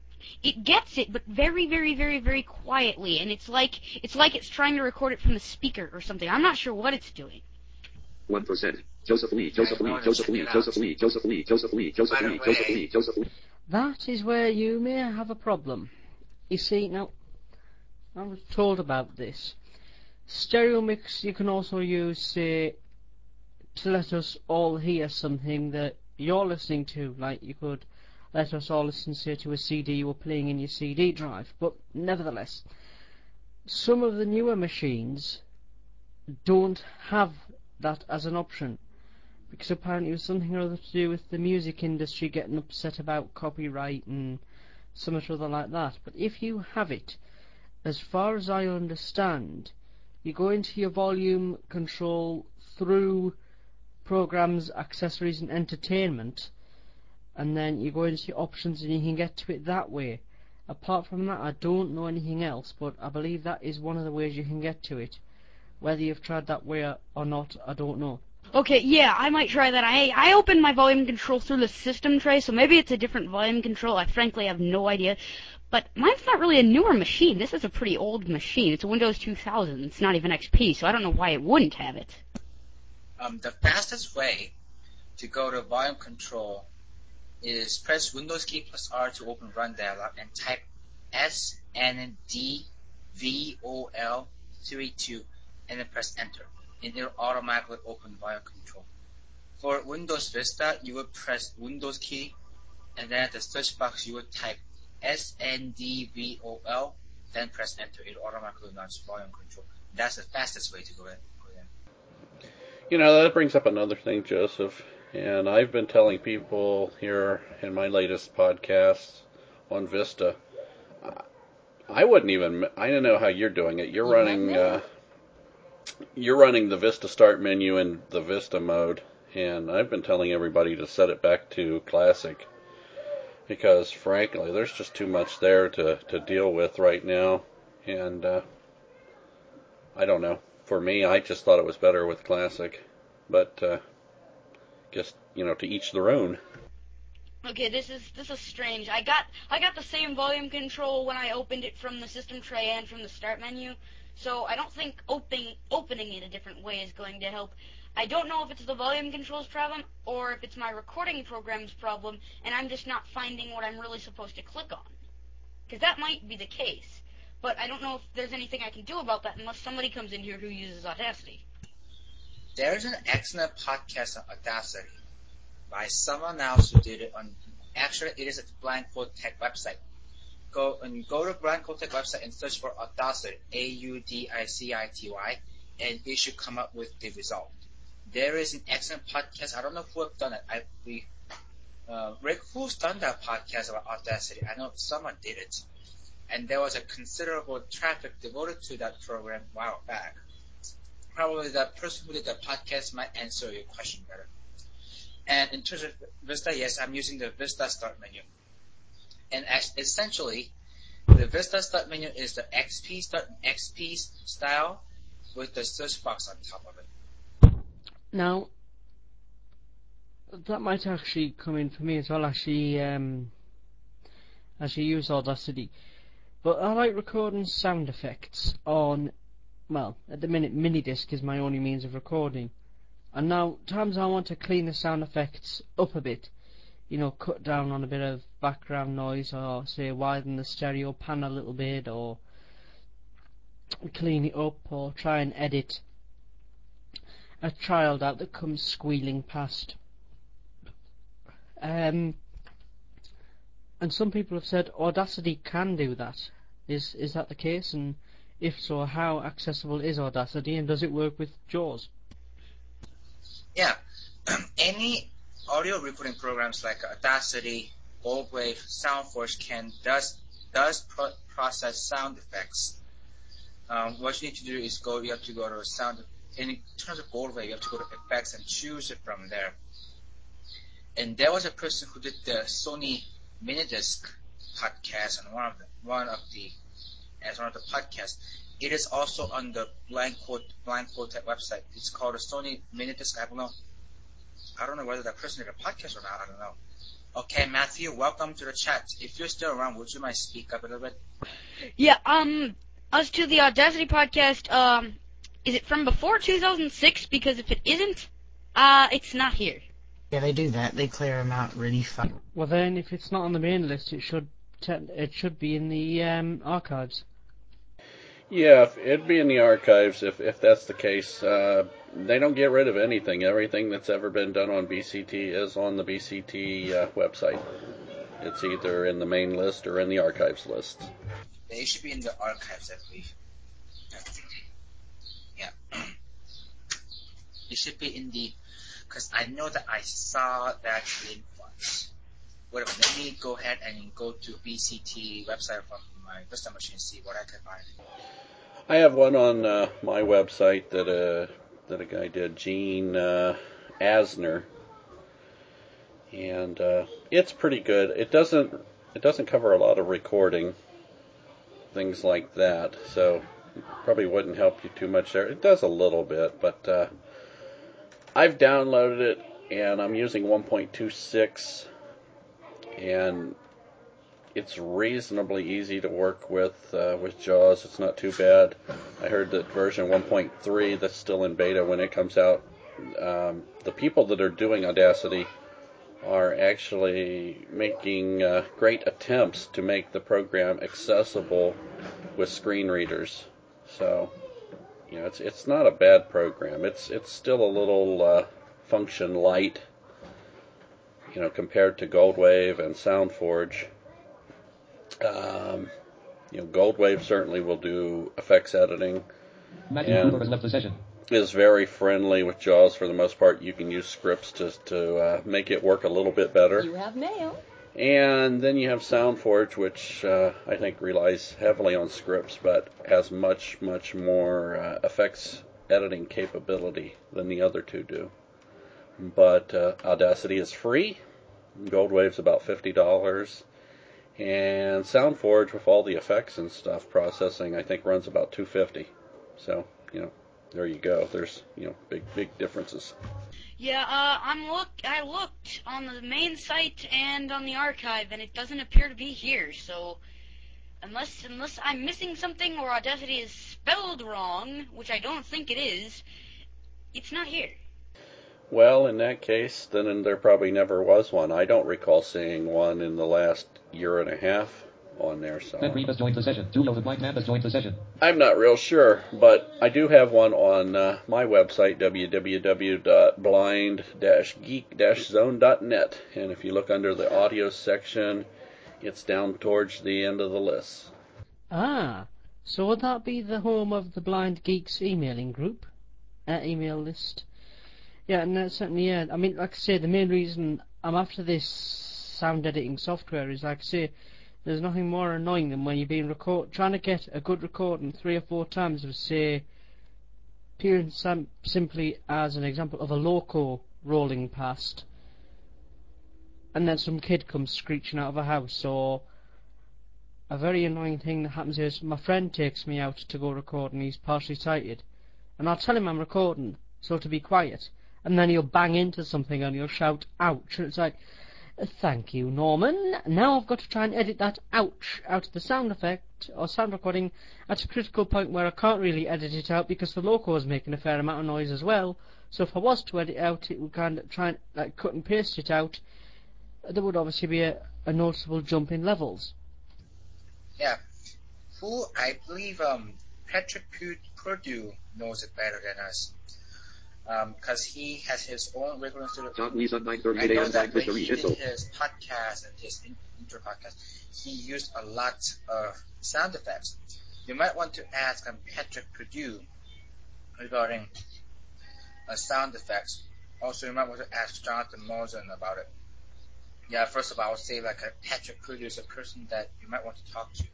gets it, but very, very, very, very quietly. And it's like it's trying to record it from the speaker or something. I'm not sure what it's doing. 1%. Joseph Lee, Joseph Lee, Joseph Lee, Joseph Lee, Joseph Lee, Joseph Lee, Joseph Lee, Joseph Lee, Joseph Lee. That is where you may have a problem. You see, now, I was told about this. Stereo mix you can also use, say, to let us all hear something that you're listening to. Like, you could let us all listen, say, to a CD you were playing in your CD drive. But, nevertheless, some of the newer machines don't have that as an option, because apparently it was something or other to do with the music industry getting upset about copyright and something or other like that. But if you have it, as far as I understand, you go into your volume control through programs, accessories and entertainment, and then you go into your options and you can get to it that way. Apart from that, I don't know anything else, but I believe that is one of the ways you can get to it. Whether you've tried that way or not, I don't know. Okay, yeah, I might try that. I opened my volume control through the system tray, so maybe it's a different volume control. I frankly have no idea. But mine's not really a newer machine. This is a pretty old machine. It's a Windows 2000. It's not even XP, so I don't know why it wouldn't have it. The fastest way to go to volume control is press Windows key plus R to open Run Dialog and type SNDVOL32 and then press Enter. And it'll automatically open volume control. For Windows Vista, you would press Windows key, and then at the search box, you would type SNDVOL, then press Enter. It'll automatically launch volume control. That's the fastest way to go in. That brings up another thing, Joseph, and I've been telling people here in my latest podcast on Vista, I don't know how you're doing it. You're running the Vista Start menu in the Vista mode, and I've been telling everybody to set it back to Classic, because frankly, there's just too much there to deal with right now, and I don't know. For me, I just thought it was better with Classic, but guess to each their own. Okay, this is strange. I got the same volume control when I opened it from the system tray and from the start menu, so I don't think opening it a different way is going to help. I don't know if it's the volume control's problem or if it's my recording program's problem, and I'm just not finding what I'm really supposed to click on. Because that might be the case. But I don't know if there's anything I can do about that unless somebody comes in here who uses Audacity. There's an excellent podcast on Audacity by someone else who did it on, actually it is at the Blind Code Tech website. Go to Blind Code Tech website and search for Audacity, Audicity, and it should come up with the result. There is an excellent podcast. I don't know who have done it. Rick, who's done that podcast about Audacity? I know someone did it. and there was a considerable traffic devoted to that program a while back. Probably the person who did the podcast might answer your question better. And in terms of Vista, yes, I'm using the Vista Start menu. And essentially, the Vista Start menu is the XP style with the search box on top of it. Now, that might actually come in for me as well, actually use Audacity. But I like recording sound effects on, well, at the minute, Minidisc is my only means of recording. And now, times I want to clean the sound effects up a bit, you know, cut down on a bit of background noise, or say widen the stereo pan a little bit, or clean it up, or try and edit a child out that comes squealing past. And some people have said Audacity can do that. Is that the case? And if so, how accessible is Audacity, and does it work with JAWS? Yeah, any audio recording programs like Audacity, Goldwave, SoundForge does process sound effects. What you need to do is you have to go to sound. In terms of Goldwave, you have to go to effects and choose it from there. And there was a person who did the Sony Minidisc podcast on one of the podcasts. It is also on the Blind Quartet website. It's called a Sony Minidisc. I don't know whether that person did a podcast or not. I don't know. Okay, Matthew, welcome to the chat. If you're still around, would you mind speak up a little bit? Yeah. As to the Audacity podcast, is it from before 2006? Because if it isn't, it's not here. Yeah, they do that. They clear them out really fast. Well, then, if it's not on the main list, it should be in the archives. Yeah, it'd be in the archives if that's the case. They don't get rid of anything. Everything that's ever been done on BCT is on the BCT website. It's either in the main list or in the archives list. They should be in the archives, I believe. Yeah. It should be in the... Because I know that I saw that link once. Whatever, let me go ahead and go to BCT website from my Vista machine and see what I can find. I have one on my website that a guy did, Gene Asner, and it's pretty good. It doesn't cover a lot of recording, things like that, so it probably wouldn't help you too much there. It does a little bit, but I've downloaded it, and I'm using 1.26, and it's reasonably easy to work with JAWS. It's not too bad. I heard that version 1.3 that's still in beta when it comes out, the people that are doing Audacity are actually making great attempts to make the accessible with screen readers. So, you know, it's not a bad program. It's still a little function light, you know, compared to Goldwave and SoundForge. You know, Goldwave certainly will do effects editing and is very friendly with JAWS for the most part. You can use scripts to make it work a little bit better. You have mail. And then you have SoundForge, which I think relies heavily on scripts, but has much more effects editing capability than the other two do. But Audacity is free. Goldwave's about $50. And SoundForge, with all the effects and stuff, processing, I think runs about $250. So, you know, there you go. There's, you know, big differences. Yeah, I looked on the main site and on the archive, and it doesn't appear to be here. So, unless I'm missing something or Audacity is spelled wrong, which I don't think it is, it's not here. Well, in that case, then there probably never was one. I don't recall seeing one in the last year and a half on there. So has joined the session. has joined the session. I'm not real sure, but I do have one on my website, www.blind-geek-zone.net. And if you look under the audio section, it's down towards the end of the list. Ah, so would that be the home of the Blind Geeks emailing group? Email list? Yeah, and certainly, yeah. I mean, like I say, the main reason I'm after this sound editing software is, like I say, There's nothing more annoying than when you're being trying to get a good recording 3 or 4 times of, say, pure and simply as an example of a loco rolling past, and then some kid comes screeching out of a house. Or a very annoying thing that happens is my friend takes me out to go record and he's partially sighted, and I'll tell him I'm recording, so to be quiet, and then he'll bang into something and he'll shout ouch, and it's like, thank you, Norman. Now I've got to try and edit that ouch out of the sound effect or sound recording at a critical point where I can't really edit it out because the loco is making a fair amount of noise as well. So if I was to edit out, it would kind of try and like cut and paste it out. There would obviously be a noticeable jump in levels. Yeah. Who I believe Patrick Purdue knows it better than us. Because he has his own regular studio. I know that when he did his podcast and his intro podcast, he used a lot of sound effects. You might want to ask Patrick Purdue regarding sound effects. Also, you might want to ask Jonathan Mosen about it. Yeah, first of all, I would say like Patrick Purdue is a person that you might want to talk to.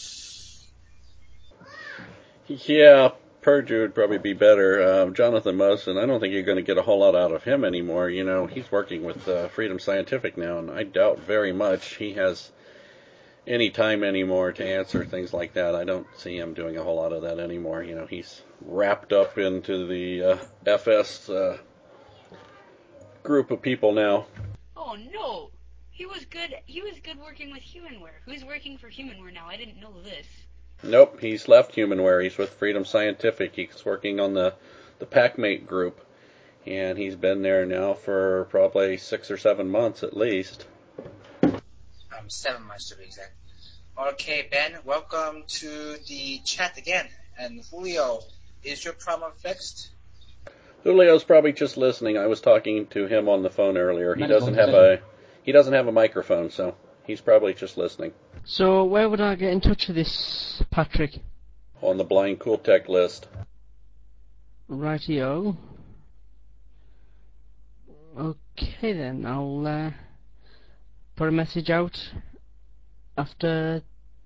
Yeah, Purdue would probably be better. Jonathan Mosen, I don't think you're going to get a whole lot out of him anymore. You know, he's working with Freedom Scientific now, and I doubt very much he has any time anymore to answer things like that. I don't see him doing a whole lot of that anymore. You know, he's wrapped up into the FS group of people now. Oh no, he was good. He was good working with Humanware. Who's working for Humanware now? I didn't know this. Nope, he's left Humanware. He's with Freedom Scientific. He's working on the PackMate group, and he's been there now for probably 6 or 7 months at least. 7 months to be exact. Okay, Ben, welcome to the chat again. And Julio, is your problem fixed? Julio's probably just listening. I was talking to him on the phone earlier. He doesn't have a microphone, so he's probably just listening. So where would I get in touch with this, Patrick? On the Blind Cool Tech list. Rightio. Okay then, I'll put a message out after.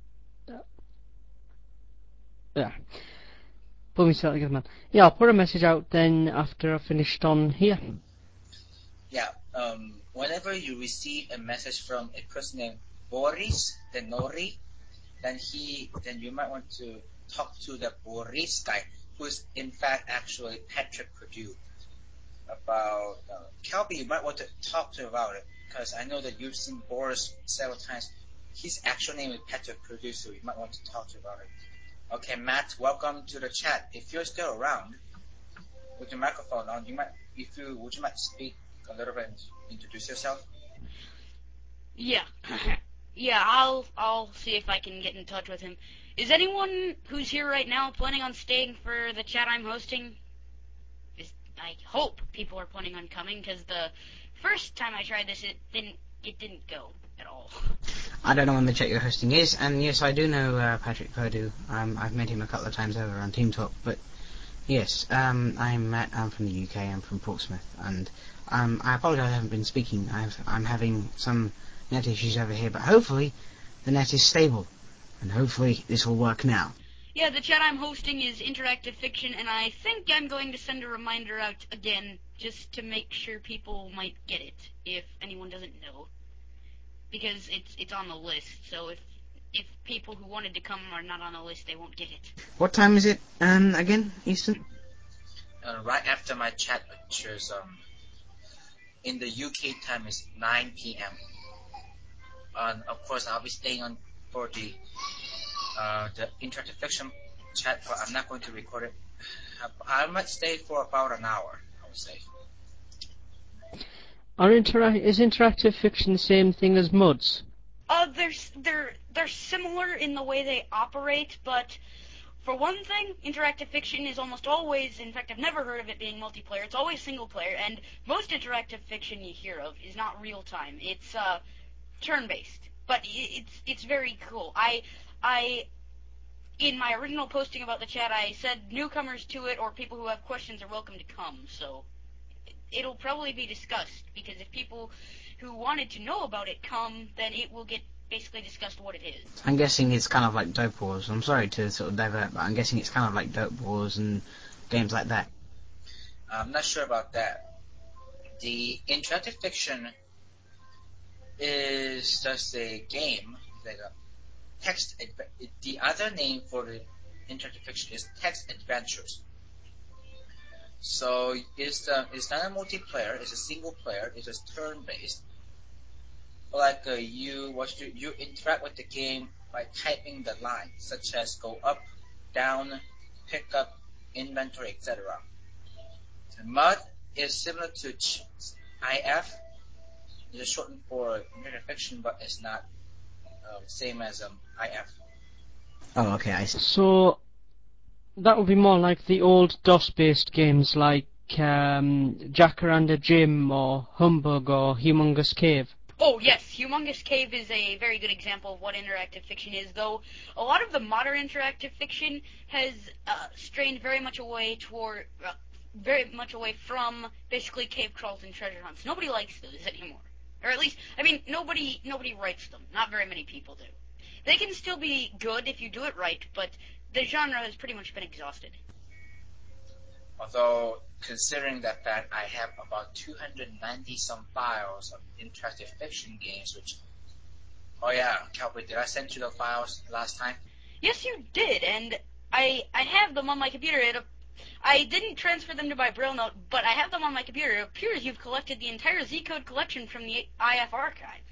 Yeah. Put me together, man. Yeah, I'll put a message out then after I've finished on here. Yeah. Whenever you receive a message from a person named Boris Tenori, then you might want to talk to the Boris guy, who is in fact actually Patrick Purdue. About Kelby, you might want to talk to him about it, because I know that you've seen Boris several times. His actual name is Patrick Purdue, so you might want to talk to him about it. Okay, Matt, welcome to the chat. If you're still around with your microphone on, would you mind speak a little bit and introduce yourself? Yeah. Yeah, I'll see if I can get in touch with him. Is anyone who's here right now planning on staying for the chat I'm hosting? I hope people are planning on coming, because the first time I tried this, it didn't go at all. I don't know when the chat you're hosting is, and yes, I do know Patrick Purdue. I've met him a couple of times over on Team Talk, but yes, I'm Matt. I'm from the UK. I'm from Portsmouth, and I apologise I haven't been speaking. I'm having some net issues over here, but hopefully the net is stable, and hopefully this will work now. Yeah, the chat I'm hosting is Interactive Fiction, and I think I'm going to send a reminder out again just to make sure people might get it, if anyone doesn't know. Because it's on the list, so if people who wanted to come are not on the list, they won't get it. What time is it again, Easton? Right after my chat lectures, in the UK time is 9 p.m. And of course, I'll be staying on for the Interactive Fiction chat, but I'm not going to record it. I might stay for about an hour, I would say. Is Interactive Fiction the same thing as MUDs? They're similar in the way they operate, but for one thing, Interactive Fiction is almost always, in fact, I've never heard of it being multiplayer. It's always single player, and most Interactive Fiction you hear of is not real time. It's turn-based, but it's very cool. I in my original posting about the chat, I said newcomers to it or people who have questions are welcome to come, so it'll probably be discussed, because if people who wanted to know about it come, then it will get basically discussed what it is. I'm guessing it's kind of like Dope Wars. I'm sorry to sort of divert, but I'm guessing it's kind of like Dope Wars and games like that. I'm not sure about that. The interactive fiction is just a game, like a text. The other name for the interactive fiction is text adventures. So it's not a multiplayer. It's a single player. It's just turn-based. Like you interact with the game by typing the lines, such as go up, down, pick up, inventory, etc. MUD is similar to IF. It is shortened for interactive fiction, but it's not same as IF. Oh, okay, I see. So that would be more like the old DOS-based games like Jacaranda Gym or Humbug or Humongous Cave. Oh, yes, Humongous Cave is a very good example of what interactive fiction is, though a lot of the modern interactive fiction has strained very much away from basically cave crawls and treasure hunts. Nobody likes those anymore. Or at least, I mean, nobody writes them. Not very many people do. They can still be good if you do it right, but the genre has pretty much been exhausted. Although, considering that fact, I have about 290-some files of interactive fiction games, which... Oh yeah, Calvary, did I send you the files last time? Yes, you did, and I have them on my computer. I didn't transfer them to my Braille note, but I have them on my computer. It appears you've collected the entire Z-Code collection from the IF archive.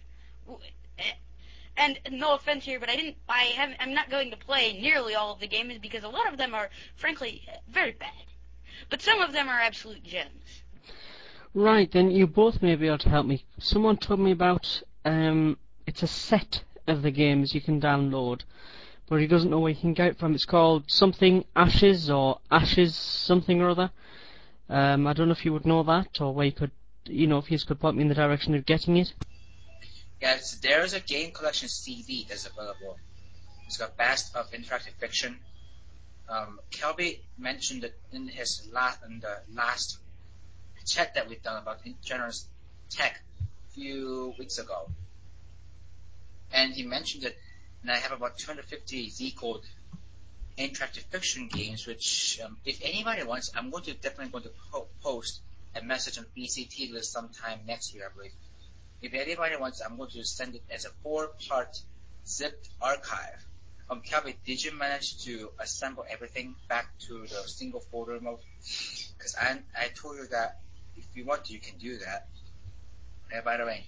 And no offense here, but I'm not going to play nearly all of the games because a lot of them are, frankly, very bad. But some of them are absolute gems. Right, then you both may be able to help me. Someone told me about, it's a set of the games you can download, but he doesn't know where you can get it from. It's called something Ashes or Ashes something or other. I don't know if you would know that, or where you could, if you could point me in the direction of getting it. Yes, there's a game collection CD that's available. It's got Best of Interactive Fiction. Kelby mentioned it in the last chat that we've done about Generous Tech a few weeks ago. And he mentioned it, and I have about 250 Z-Code interactive fiction games, which, if anybody wants, I'm definitely going to post a message on BCT list sometime next year, I believe. If anybody wants, I'm going to send it as a 4-part zipped archive. Kelby, did you manage to assemble everything back to the single folder mode? Because I told you that if you want to, you can do that. And by the way,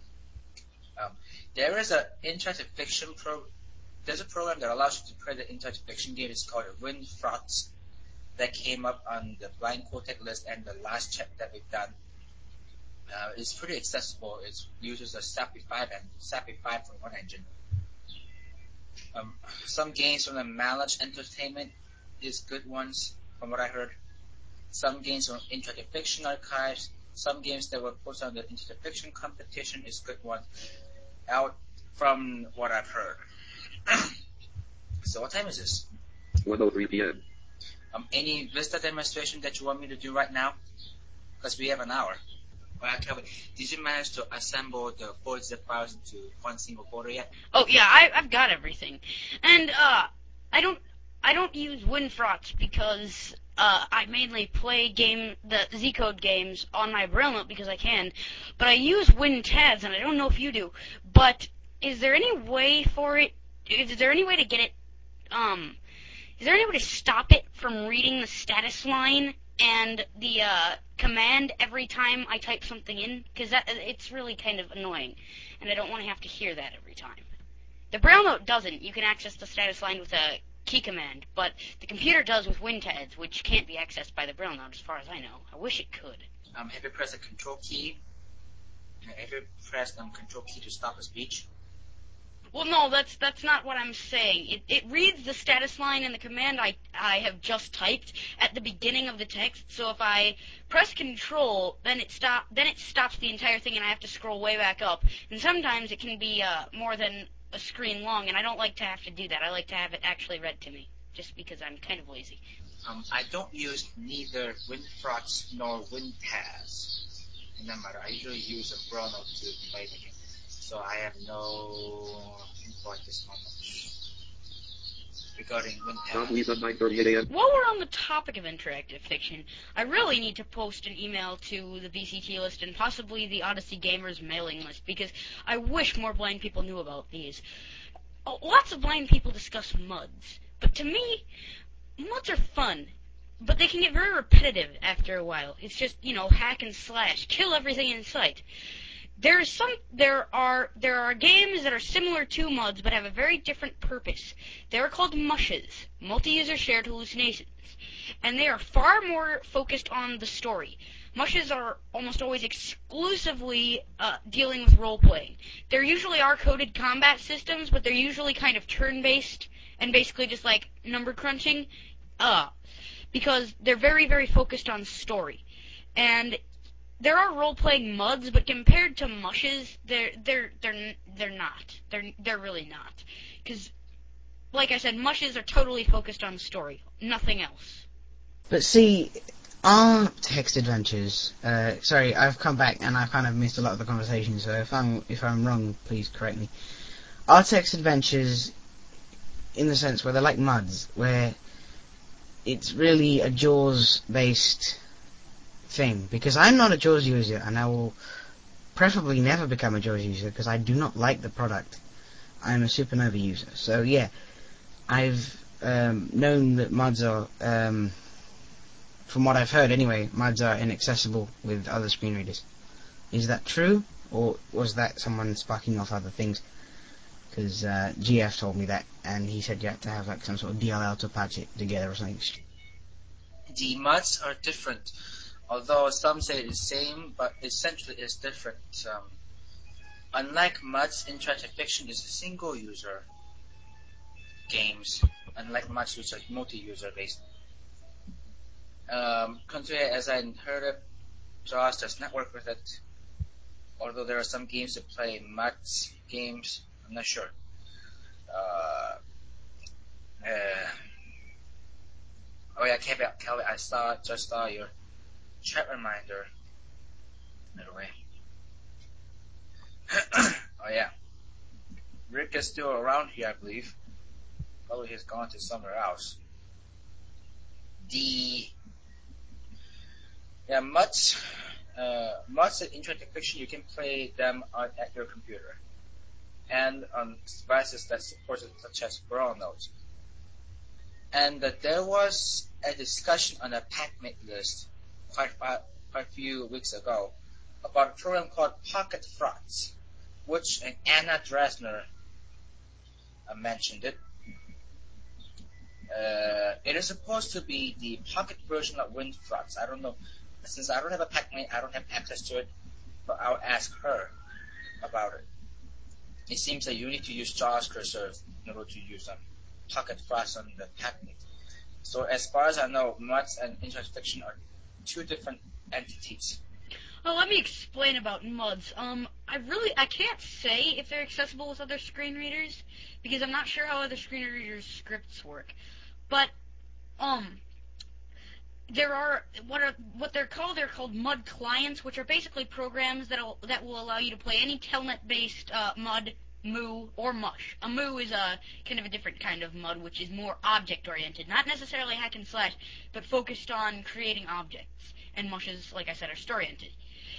there is an interactive fiction there's a program that allows you to create an interactive fiction game. It's called WinFrots, that came up on the Blind Quartet list and the last check that we've done. It's pretty accessible. It uses a SAPI 5 and SAPI 5.1 engine. Some games from the Malach Entertainment is good ones, from what I heard. Some games from Interactive Fiction Archives. Some games that were posted on the Interactive Fiction competition is good ones. Out from what I've heard. So what time is this? 1:03 p.m. Any Vista demonstration that you want me to do right now? Because we have an hour. Well, Kelvin, did you manage to assemble the 4 zip files into one single folder yet? Oh yeah, I've got everything, and I don't use WinFrots because I mainly play the Z-Code games on my Braille note because I can, but I use WinTaz, and I don't know if you do. But is there any way for it? Is there any way to get it? Is there any way to stop it from reading the status line and the command every time I type something in? Because it's really kind of annoying, and I don't want to have to hear that every time. The Braille note doesn't. You can access the status line with a key command, but the computer does with WinTaz, which can't be accessed by the Braille note as far as I know. I wish it could. Have you pressed the control key? Have you pressed control key to stop a speech? Well, no, that's not what I'm saying. It reads the status line and the command I have just typed at the beginning of the text. So if I press Control, then it stops the entire thing, and I have to scroll way back up. And sometimes it can be more than a screen long, and I don't like to have to do that. I like to have it actually read to me, just because I'm kind of lazy. I don't use neither WinFrots nor WinTaz. No matter, I usually use a Braille note to play the game. so I have no info at this moment regarding WinPad. While we're on the topic of interactive fiction, I really need to post an email to the BCT list and possibly the Odyssey Gamers mailing list, because I wish more blind people knew about these. Lots of blind people discuss MUDs, but to me, MUDs are fun, but they can get very repetitive after a while. It's just, hack and slash, kill everything in sight. There are games that are similar to MUDs but have a very different purpose. They are called mushes, multi-user shared hallucinations, and they are far more focused on the story. Mushes are almost always exclusively dealing with role-playing. There usually are coded combat systems, but they're usually kind of turn-based and basically just like number crunching, because they're very, very focused on story. And there are role-playing MUDs, but compared to mushes, they're not. They're really not. Because, like I said, mushes are totally focused on story, nothing else. But see, our text adventures. Sorry, I've come back and I've kind of missed a lot of the conversation. So if I'm wrong, please correct me. Our text adventures, in the sense where they're like MUDs, where it's really a JAWS-based thing, because I'm not a JAWS user and I will preferably never become a JAWS user because I do not like the product. I'm a Supernova user, so yeah, I've known that MUDs are, from what I've heard anyway, MUDs are inaccessible with other screen readers. Is that true, or was that someone sparking off other things? Because GF told me that, and he said you have to have like some sort of DLL to patch it together or something. The MUDs are different. Although some say it's the same, but essentially it's different. Unlike MUDs, interactive fiction is a single-user games, unlike MUDs, which are multi-user based. Contrary, as I heard it, JAWS does not work with it. Although there are some games that play MUDs games, I'm not sure. Oh yeah, Kelly, I just saw your chat reminder. By the way. Oh yeah. Rick is still around here, I believe. Probably he's gone to somewhere else. MUDs and interactive fiction, you can play them at your computer and on devices that support it, such as Braille Notes. And there was a discussion on a PackMate list quite a few weeks ago about a program called Pocket Frotz, which Anna Dresner mentioned it. It is supposed to be the pocket version of WinFrotz. I don't know. Since I don't have a PackMate, I don't have access to it, but I'll ask her about it. It seems that you need to use JAWS cursor in order to use Pocket Frotz on the PackMate. So as far as I know, MUDs and interactive fiction are two different entities. Well, let me explain about MUDs. I can't say if they're accessible with other screen readers, because I'm not sure how other screen readers' scripts work. But, there are they're called MUD clients, which are basically programs that will allow you to play any Telnet-based MUD, Moo, or Mush. A Moo is a kind of a different kind of MUD, which is more object-oriented, not necessarily hack and slash, but focused on creating objects. And Mushes, like I said, are story-oriented.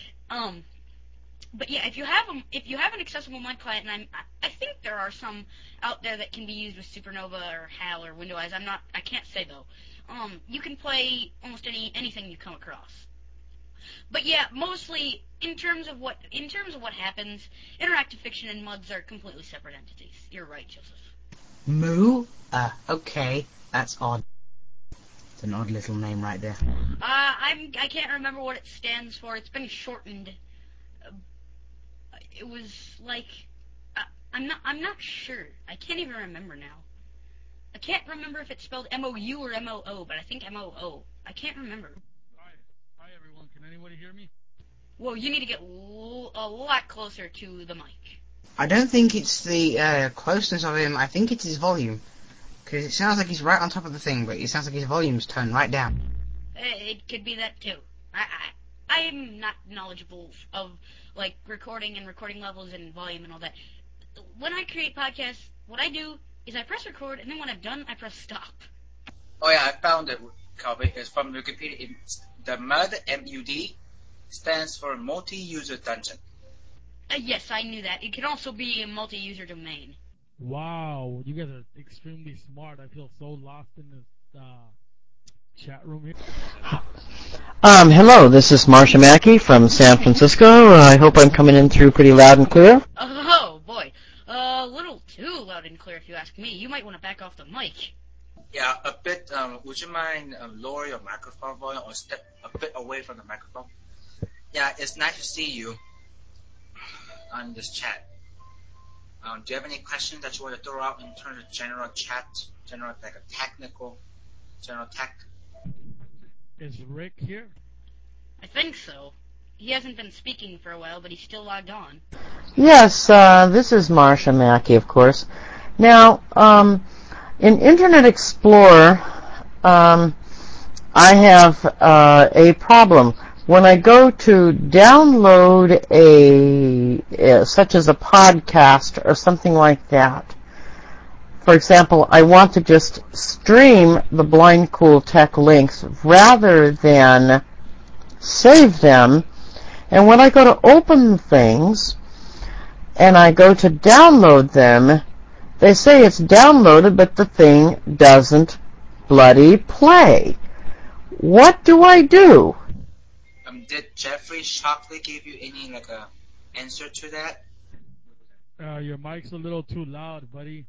But yeah, if you have an accessible MUD client, and I think there are some out there that can be used with Supernova or HAL or Windows. I can't say though. You can play almost anything you come across. But yeah, mostly in terms of what happens, interactive fiction and MUDs are completely separate entities. You're right, Joseph. Moo? Okay, that's odd. It's an odd little name right there. I can't remember what it stands for. It's been shortened. It was like, I'm not sure. I can't even remember now. I can't remember if it's spelled M-O-U or M-O-O, but I think M-O-O. I can't remember. Hi everyone, can anybody hear me? Well, you need to get a lot closer to the mic. I don't think it's the closeness of him, I think it's his volume. Because it sounds like he's right on top of the thing, but it sounds like his volume's turned right down. It could be that too. I'm not knowledgeable of like recording and recording levels and volume and all that. When I create podcasts, what I do is I press record, and then when I'm done, I press stop. Oh yeah, I found it, Calvin. It's from Wikipedia. The MUD, M-U-D, stands for Multi-User Dungeon. Yes, I knew that. It can also be a multi-user domain. Wow, you guys are extremely smart. I feel so lost in this chat room here. Hello, this is Marsha Mackey from San Francisco. I hope I'm coming in through pretty loud and clear. Oh, boy. A little too loud and clear if you ask me. You might want to back off the mic. Yeah, a bit. Would you mind lower your microphone volume or step a bit away from the microphone? Yeah, it's nice to see you on this chat. Do you have any questions that you want to throw out in terms of general chat, general like a technical, general tech? Is Rick here? I think so. He hasn't been speaking for a while, but he's still logged on. Yes, this is Marsha Mackey, of course. Now, in Internet Explorer, I have a problem. When I go to download such as a podcast or something like that, for example, I want to just stream the Blind Cool Tech links rather than save them. And when I go to open things and I go to download them, they say it's downloaded, but the thing doesn't bloody play. What do I do? Did Jeffrey Shockley give you any like a answer to that? Your mic's a little too loud, buddy.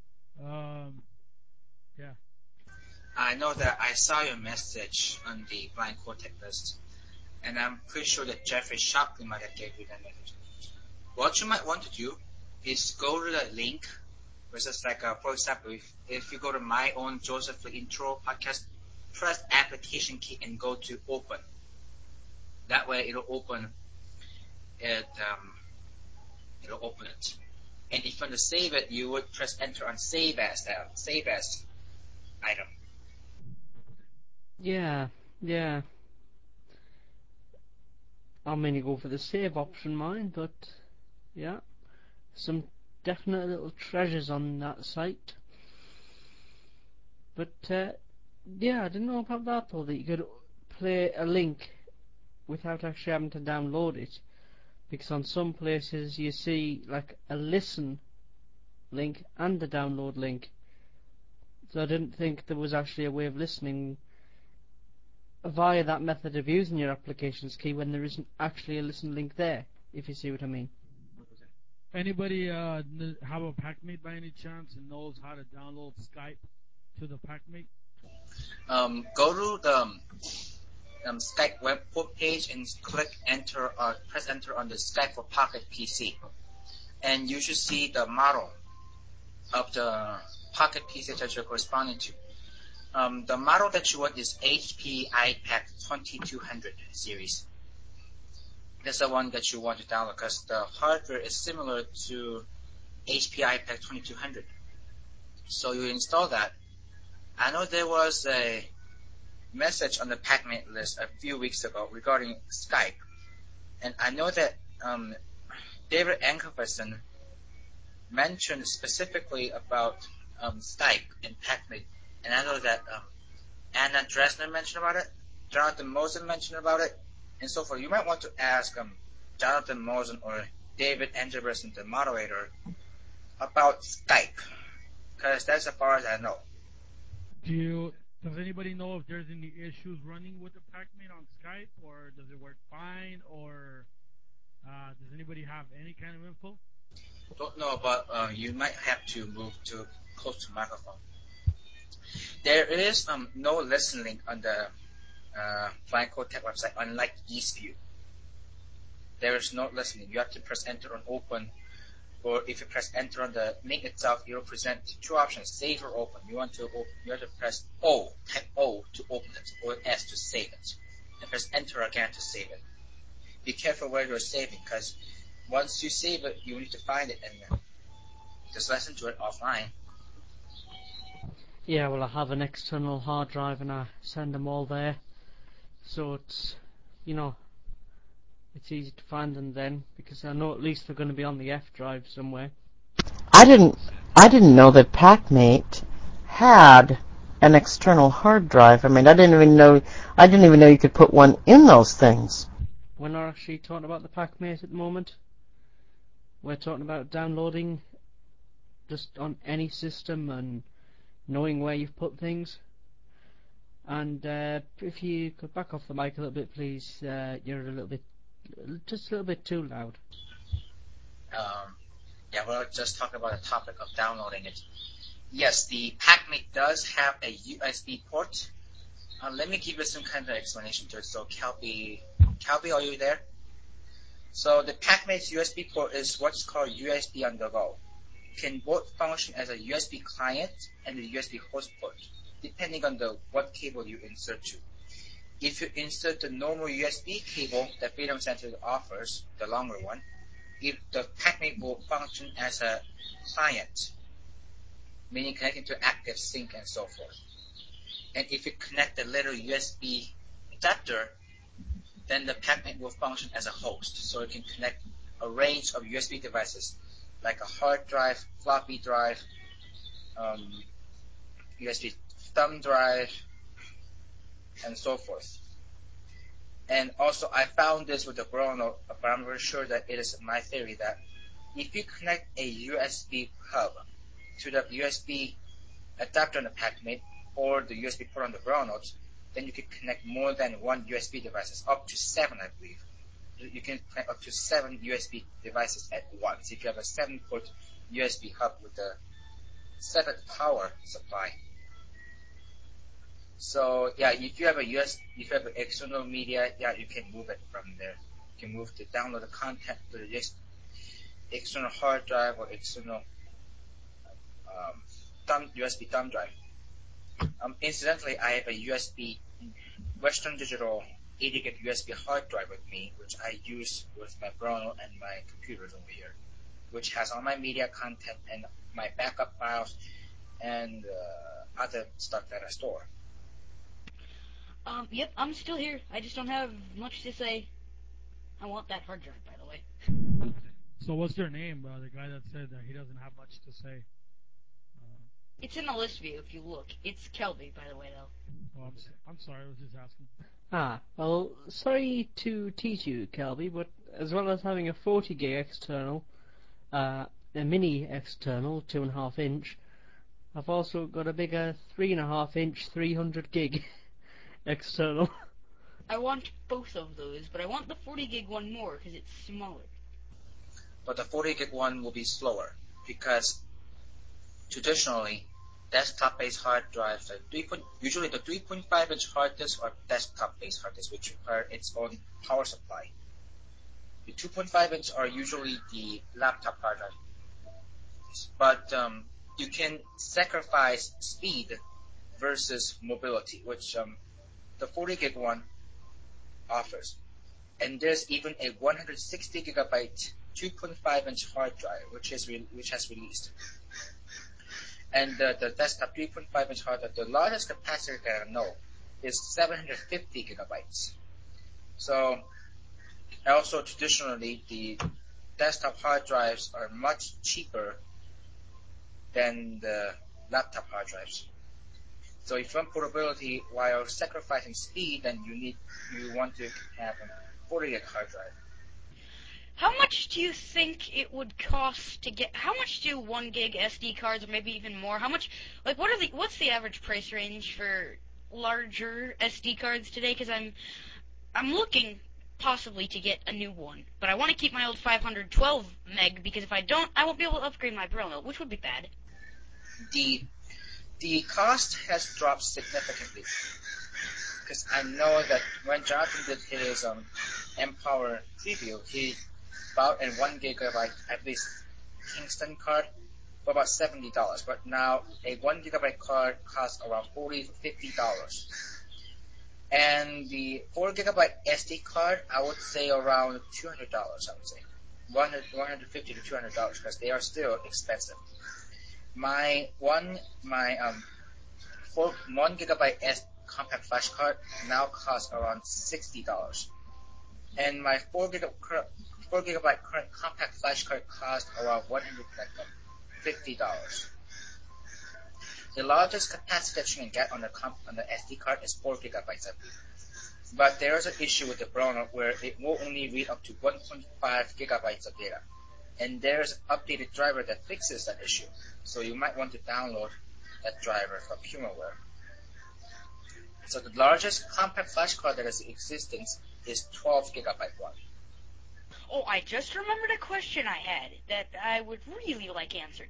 Yeah. I know that I saw your message on the Blind Cool Tech list, and I'm pretty sure that Jeffrey Shockley might have gave you that message. What you might want to do is go to the link, which is like, for example, if you go to my own Joseph Lee Intro podcast, press application key and go to open. That way it'll open it. It'll open it. And if you want to save it, you would press enter on save as item. Yeah. I'm going to go for the save option, mine, but yeah, some definite little treasures on that site. But yeah, I didn't know about that though, that you could play a link without actually having to download it, because on some places you see like a listen link and a download link, so I didn't think there was actually a way of listening via that method of using your applications key when there isn't actually a listen link there, if you see what I mean. Anybody have a PackMate by any chance and knows how to download Skype to the PackMate? Go to the Skype web page and click enter, press enter on the Skype for Pocket PC, and you should see the model of the Pocket PC that you're corresponding to. The model that you want is HP iPad 2200 series. That's the one that you want to download because the hardware is similar to HP iPad 2200. So you install that. I know there was a message on the PackMate list a few weeks ago regarding Skype, and I know that David Ankerson mentioned specifically about Skype and PackMate, and I know that Anna Dresner mentioned about it, Jonathan Mosen mentioned about it, and so forth. You might want to ask Jonathan Mosen or David Ankerson, the moderator, about Skype, because that's as far as I know. Does anybody know if there's any issues running with the PackMate on Skype, or does it work fine, or does anybody have any kind of info? Don't know, but you might have to move to close to the microphone. There is no listen link on the Blind Cool Tech website, unlike EastView. There is no listening. You have to press enter on open, or if you press enter on the link itself, it will present two options: save or open. You have to press O, type O to open it, or S to save it, and press enter again to save it. Be careful where you're saving, because once you save it, you need to find it and just listen to it offline. Yeah, well, I have an external hard drive and I send them all there, so it's, it's easy to find them then, because I know at least they're going to be on the F drive somewhere. I didn't know that PackMate had an external hard drive. I mean, I didn't even know you could put one in those things. We're not actually talking about the PackMate at the moment. We're talking about downloading just on any system and knowing where you've put things. And if you could back off the mic a little bit, please. You're just a little bit too loud. Yeah, we're just talking about the topic of downloading it. Yes, the PackMate does have a USB port. Let me give you some kind of explanation to it. So, Calby, are you there? So, the PackMate's USB port is what's called USB on the go. It can both function as a USB client and a USB host port, depending on what cable you insert to. If you insert the normal USB cable that Freedom Center offers, the longer one, if the PackMate will function as a client, meaning connecting to active sync and so forth. And if you connect the little USB adapter, then the PackMate will function as a host. So it can connect a range of USB devices, like a hard drive, floppy drive, USB thumb drive, and so forth. And also, I found this with the Brono, but I'm very sure that it is my theory that if you connect a USB hub to the USB adapter on the PackMate or the USB port on the Brono, then you can connect more than one USB devices, up to 7, I believe. You can connect up to 7 USB devices at once if you have a 7-port USB hub with a 7 power supply. So yeah, if you have an external media, yeah, you can move it from there. You can move to download the content to the external hard drive or external USB thumb drive. Incidentally, I have a USB Western Digital 80 gig USB hard drive with me, which I use with my Brono and my computers over here, which has all my media content and my backup files and other stuff that I store. Yep, I'm still here. I just don't have much to say. I want that hard drive, by the way. So what's your name, the guy that said that he doesn't have much to say? It's in the list view if you look. It's Kelby, by the way, though. Oh, I'm sorry, I was just asking. Well, sorry to tease you, Kelby, but as well as having a 40 gig external, a mini external, 2.5 inch, I've also got a bigger 3.5 inch, 300 gig external. I want both of those, but I want the 40 gig one more because it's smaller. But the 40 gig one will be slower because traditionally, desktop-based hard drives, usually the 3.5 inch hard disks are desktop-based hard disks, which require its own power supply. The 2.5 inch are usually the laptop hard drive. But you can sacrifice speed versus mobility, which the 40 gig one offers. And there's even a 160 gigabyte 2.5 inch hard drive, which has released. And the desktop 3.5 inch hard drive, the largest capacity that I know is 750 gigabytes. So, also traditionally, the desktop hard drives are much cheaper than the laptop hard drives. So if you want portability while sacrificing speed, then you want to have a 40 gig hard drive. How much do you think it would cost to get? How much do 1 gig SD cards, or maybe even more? How much? Like, what's the average price range for larger SD cards today? Because I'm looking possibly to get a new one, but I want to keep my old 512 meg because if I don't, I won't be able to upgrade my Brono, which would be bad. The cost has dropped significantly because I know that when Jonathan did his Empower preview, he bought a 1 gigabyte, at least Kingston card for about $70. But now a 1 gigabyte card costs around $40 to $50. And the 4 gigabyte SD card, I would say around $200. I would say $150 to $200 because they are still expensive. My 1 gigabyte compact flash card now costs around $60. And my 4 gigabyte current compact flash card cost around $150. The largest capacity that you can get on the SD card is 4 gigabytes, I believe. But there is an issue with the browser where it will only read up to 1.5 gigabytes of data. And there's an updated driver that fixes that issue. So you might want to download that driver from HumanWare. So the largest compact flash card that is in existence is 12 gigabyte one. Oh, I just remembered a question I had that I would really like answered.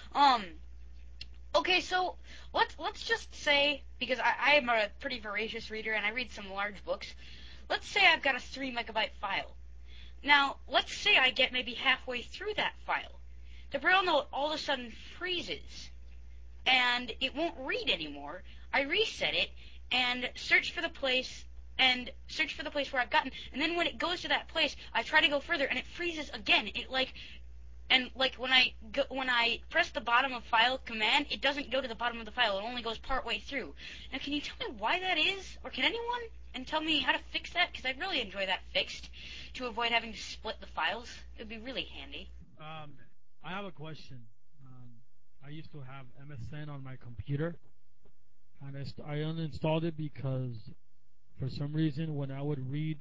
Okay, so let's just say, because I am a pretty voracious reader and I read some large books, let's say I've got a 3 megabyte file. Now, let's say I get maybe halfway through that file. The Braille note all of a sudden freezes, and it won't read anymore. I reset it and search for the place where I've gotten, and then when it goes to that place, I try to go further, and it freezes again. When I press the bottom of file command, it doesn't go to the bottom of the file. It only goes part way through. Now, can you tell me why that is, or can anyone tell me how to fix that? Because I'd really enjoy that fixed to avoid having to split the files. It would be really handy. I have a question. I used to have MSN on my computer, and I uninstalled it because for some reason when I would read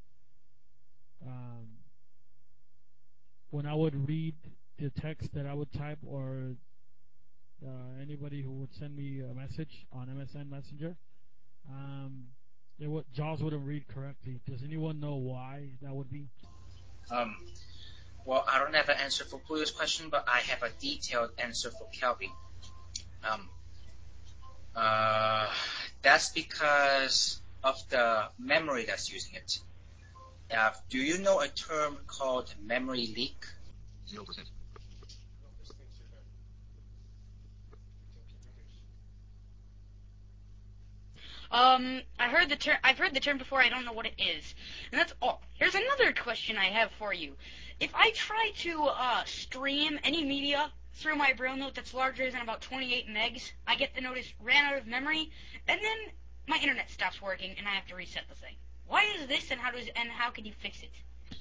the text that I would type, or anybody who would send me a message on MSN Messenger, JAWS wouldn't read correctly. Does anyone know why that would be? Well, I don't have an answer for Julio's question, but I have a detailed answer for Kelvin. That's because of the memory that's using it. Do you know a term called memory leak? 0%. I've heard the term before. I don't know what it is, and that's all. Here's another question I have for you. If I try to stream any media through my Braille note that's larger than about 28 megs, I get the notice ran out of memory, and then my internet stops working, and I have to reset the thing. Why is this, and how can you fix it?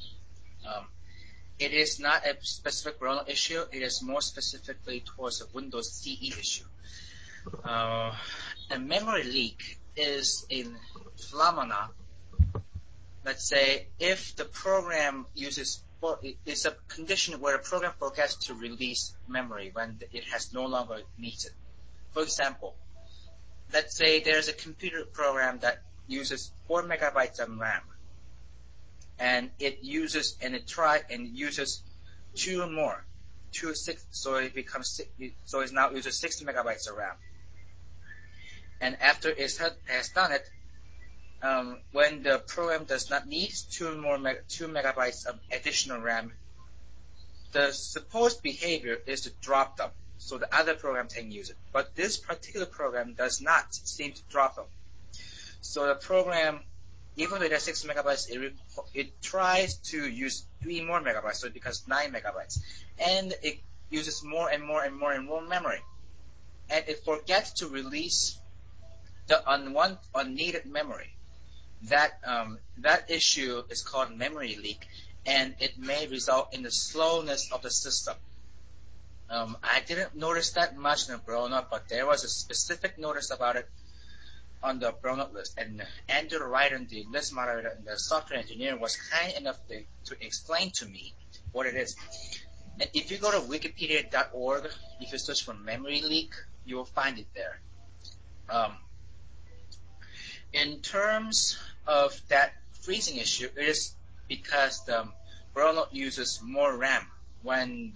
It is not a specific Braille note issue. It is more specifically towards a Windows CE issue. A memory leak is a phenomena. Let's say if the program it's a condition where a program forgets to release memory when it has no longer needs it. For example, let's say there's a computer program that uses 4 megabytes of RAM, and it uses 2 or more, 6, so it now uses 60 megabytes of RAM. And after it has done it, when the program does not need 2 megabytes of additional RAM, the supposed behavior is to drop them so the other program can use it. But this particular program does not seem to drop them. So the program, even though it has 6 megabytes, it tries to use 3 more megabytes, so it becomes 9 megabytes. And it uses more and more and more and more memory. And it forgets to release the unneeded memory. That issue is called memory leak, and it may result in the slowness of the system. I didn't notice that much in the Braille note, but there was a specific notice about it on the Braille note list. And Andrew Ryden, the list moderator and the software engineer, was kind enough to explain to me what it is. And if you go to wikipedia.org, if you search for memory leak, you will find it there. In terms of that freezing issue, it is because the Braille note uses more RAM when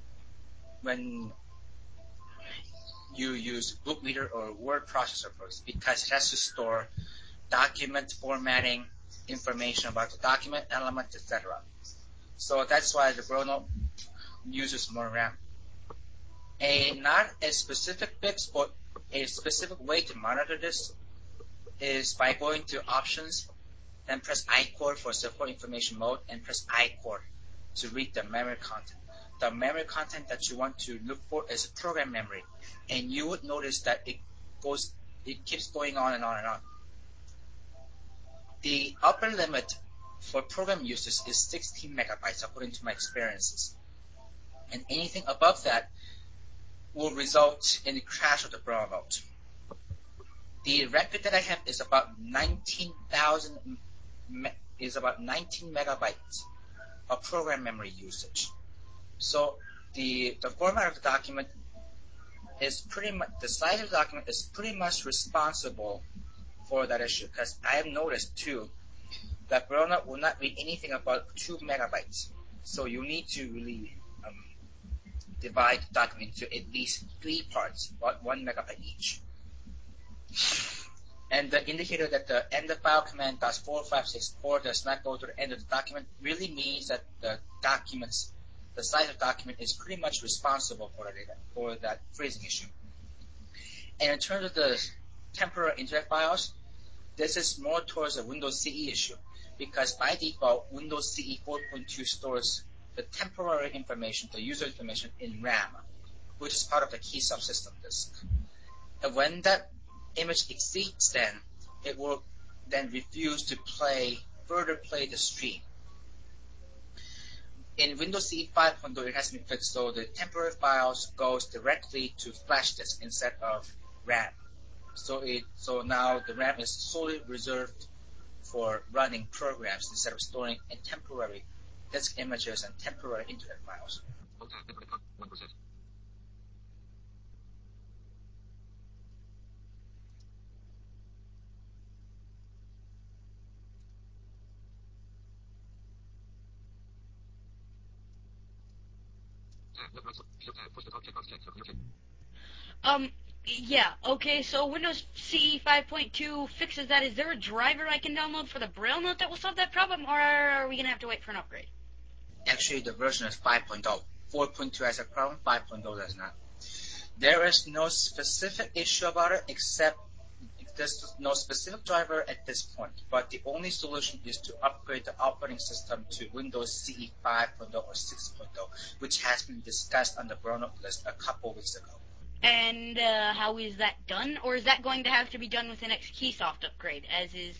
you use book reader or word processor first, because it has to store document formatting, information about the document, element, etc. So that's why the Braille note uses more RAM. Not a specific fix, but a specific way to monitor this is by going to options and press I-core for support information mode and press I-core to read the memory content. The memory content that you want to look for is program memory, and you would notice that it keeps going on and on and on. The upper limit for program users is 16 megabytes according to my experiences. And anything above that will result in the crash of the Brown mode. The record that I have is about 19 megabytes of program memory usage. So the format of the document is pretty much, the size of the document is pretty much responsible for that issue, because I have noticed too that Brown will not read anything about 2 megabytes. So you need to really divide the document into at least 3 parts, about 1 megabyte each. And the indicator that the end of file command .4564 does not go to the end of the document really means that the size of the document is pretty much responsible for that freezing issue. And in terms of the temporary internet files, this is more towards a Windows CE issue, because by default, Windows CE 4.2 stores the temporary information, the user information, in RAM, which is part of the key subsystem disk. And when that image exceeds, then it will then refuse to further play the stream. In Windows CE 5.0, it has been fixed, so the temporary files goes directly to flash disk instead of RAM. So now the RAM is solely reserved for running programs instead of storing temporary disk images and temporary internet files. Yeah, okay, so Windows CE 5.2 fixes that. Is there a driver I can download for the Braille note that will solve that problem, or are we going to have to wait for an upgrade? Actually, the version is 5.0. 4.2 has a problem, 5.0 does not. There is no specific issue about it, except there's no specific driver at this point, but the only solution is to upgrade the operating system to Windows CE 5.0 or 6.0, which has been discussed on the Braille note list a couple weeks ago. And how is that done? Or is that going to have to be done with the next Keysoft upgrade, as is...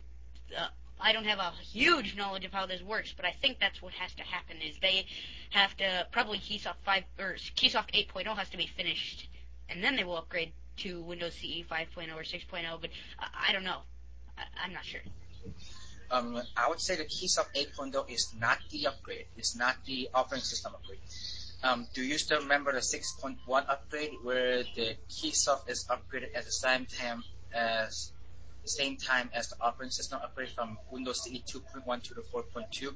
I don't have a huge knowledge of how this works, but I think that's what has to happen, is they have to... Probably Keysoft 5 or Keysoft 8.0 has to be finished, and then they will upgrade to Windows CE 5.0 or 6.0, but I don't know. I'm not sure. I would say the Keysoft 8.0 is not the upgrade. It's not the operating system upgrade. Do you still remember the 6.1 upgrade, where the Keysoft is upgraded at the same time as the operating system upgrade from Windows CE 2.1 to the 4.2?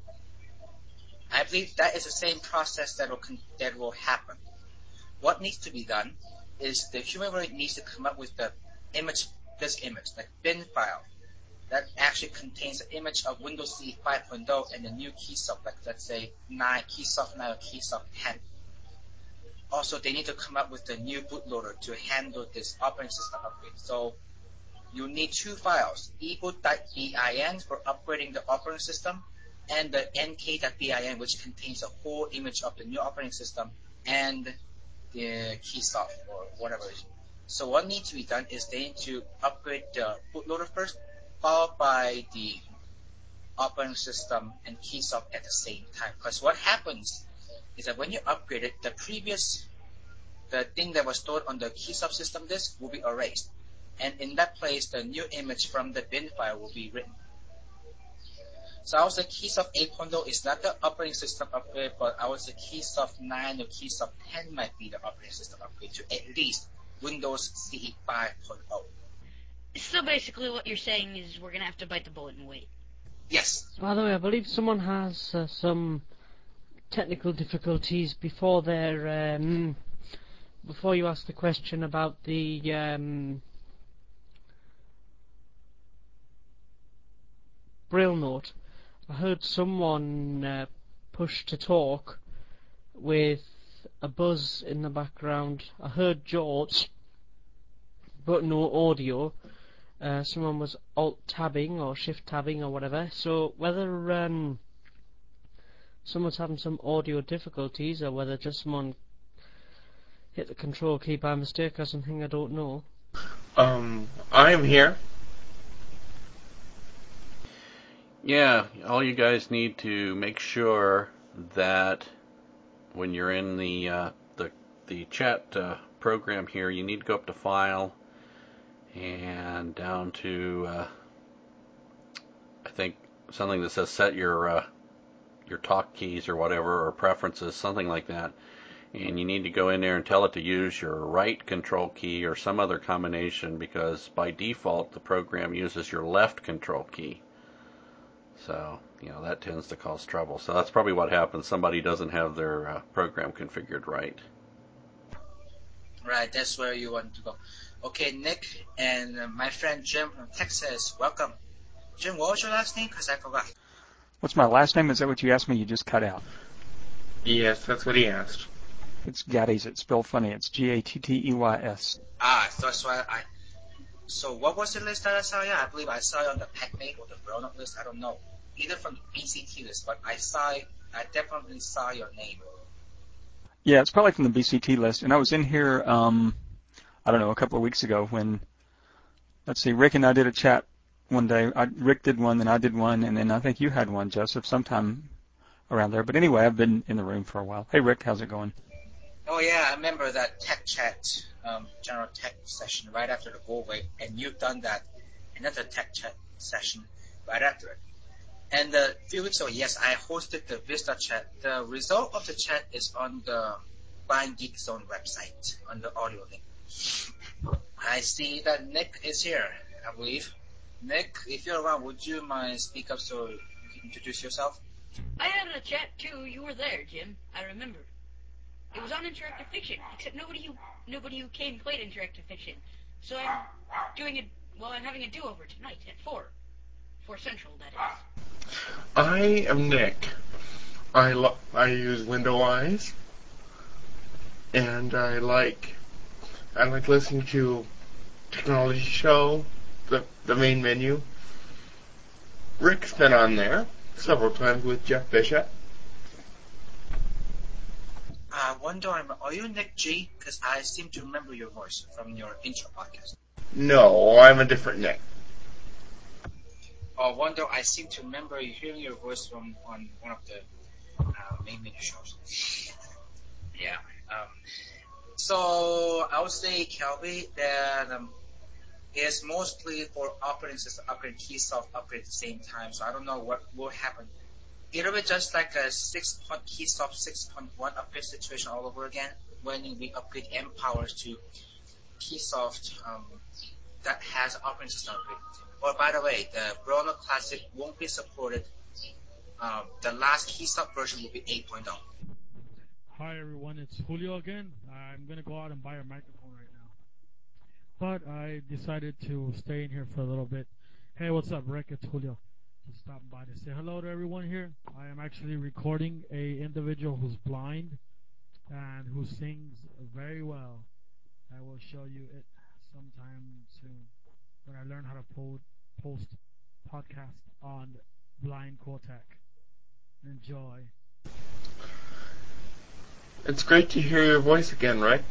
I believe that is the same process that will happen. What needs to be done is the humanoid needs to come up with this image, like bin file, that actually contains the image of Windows CE 5.0 and the new Keysoft, like let's say Keysoft 9 or Keysoft 10. Also, they need to come up with the new bootloader to handle this operating system upgrade. So you need 2 files, eboot.bin for upgrading the operating system, and the nk.bin, which contains the whole image of the new operating system and the Keysoft or whatever. So what needs to be done is they need to upgrade the bootloader first, followed by the operating system and Keysoft at the same time. Because what happens is that when you upgrade it, the thing that was stored on the Keysoft system disk will be erased. And in that place, the new image from the bin file will be written. So I would say Keysoft 8.0 is not the operating system upgrade, but I would say Keysoft 9 or Keysoft 10 might be the operating system upgrade to at least Windows CE 5.0. So basically what you're saying is we're going to have to bite the bullet and wait. Yes. By the way, I believe someone has some technical difficulties before you ask the question about the Braille note. I heard someone push to talk with a buzz in the background. I heard George, but no audio. Someone was alt-tabbing or shift-tabbing or whatever. So whether someone's having some audio difficulties or whether just someone hit the control key by mistake or something, I don't know. I'm here. Yeah, all you guys need to make sure that when you're in the chat program here, you need to go up to File and down to I think something that says Set your talk keys or whatever, or preferences, something like that. And you need to go in there and tell it to use your right control key or some other combination, because by default the program uses your left control key. So, that tends to cause trouble. So that's probably what happens. Somebody doesn't have their program configured right. Right, that's where you want to go. Okay, Nick and my friend Jim from Texas, welcome. Jim, what was your last name? Because I forgot. What's my last name? Is that what you asked me? You just cut out. Yes, that's what he asked. It's Gatties. It's spelled funny. It's Gatteys. So that's why So what was the list that I saw? Yeah, I believe I saw it on the PackMate or the grown-up list. I don't know. Either from the BCT list, but I definitely saw your name. Yeah, it's probably from the BCT list. And I was in here, I don't know, a couple of weeks ago when, let's see, Rick and I did a chat one day. Rick did one, then I did one, and then I think you had one, Joseph, sometime around there. But anyway, I've been in the room for a while. Hey, Rick, how's it going? Oh, yeah, I remember that tech chat, general tech session right after the Go Wave, and you've done that, another tech chat session right after it. And a few weeks ago, yes, I hosted the Vista chat. The result of the chat is on the Blind Geek Zone website, on the audio link. I see that Nick is here, I believe. Nick, if you're around, would you mind speak up so you can introduce yourself? I had a chat too. You were there, Jim. I remember. It was on Interactive Fiction, except nobody who came played Interactive Fiction. So I'm doing it. Well, I'm having a do-over tonight at 4 Central. That is. I am Nick. I use Windows, and I like listening to Technology Show, the main menu. Rick's been on there several times with Jeff Bishop. I wonder, are you Nick G? Because I seem to remember your voice from your intro podcast. No, I'm a different Nick. Oh, wonder, I seem to remember hearing your voice on one of the main menu shows. Yeah. So I would say, Kelby, that it's mostly for operating system upgrade, Keysoft upgrade at the same time. So I don't know what will happen. It'll be just like a Keysoft 6.1 upgrade situation all over again when we upgrade M-Powers to Keysoft that has operating system upgrade. Or by the way, the Brawler Classic won't be supported. The last Keysoft version will be 8.0. Hi everyone, it's Julio again. I'm gonna go out and buy a microphone right now, but I decided to stay in here for a little bit. Hey, what's up, Rick? It's Julio. Just stopping by to say hello to everyone here. I am actually recording a individual who's blind and who sings very well. I will show you it sometime soon when I learn how to post podcast on Blind Quartet. Enjoy. It's great to hear your voice again, Rick.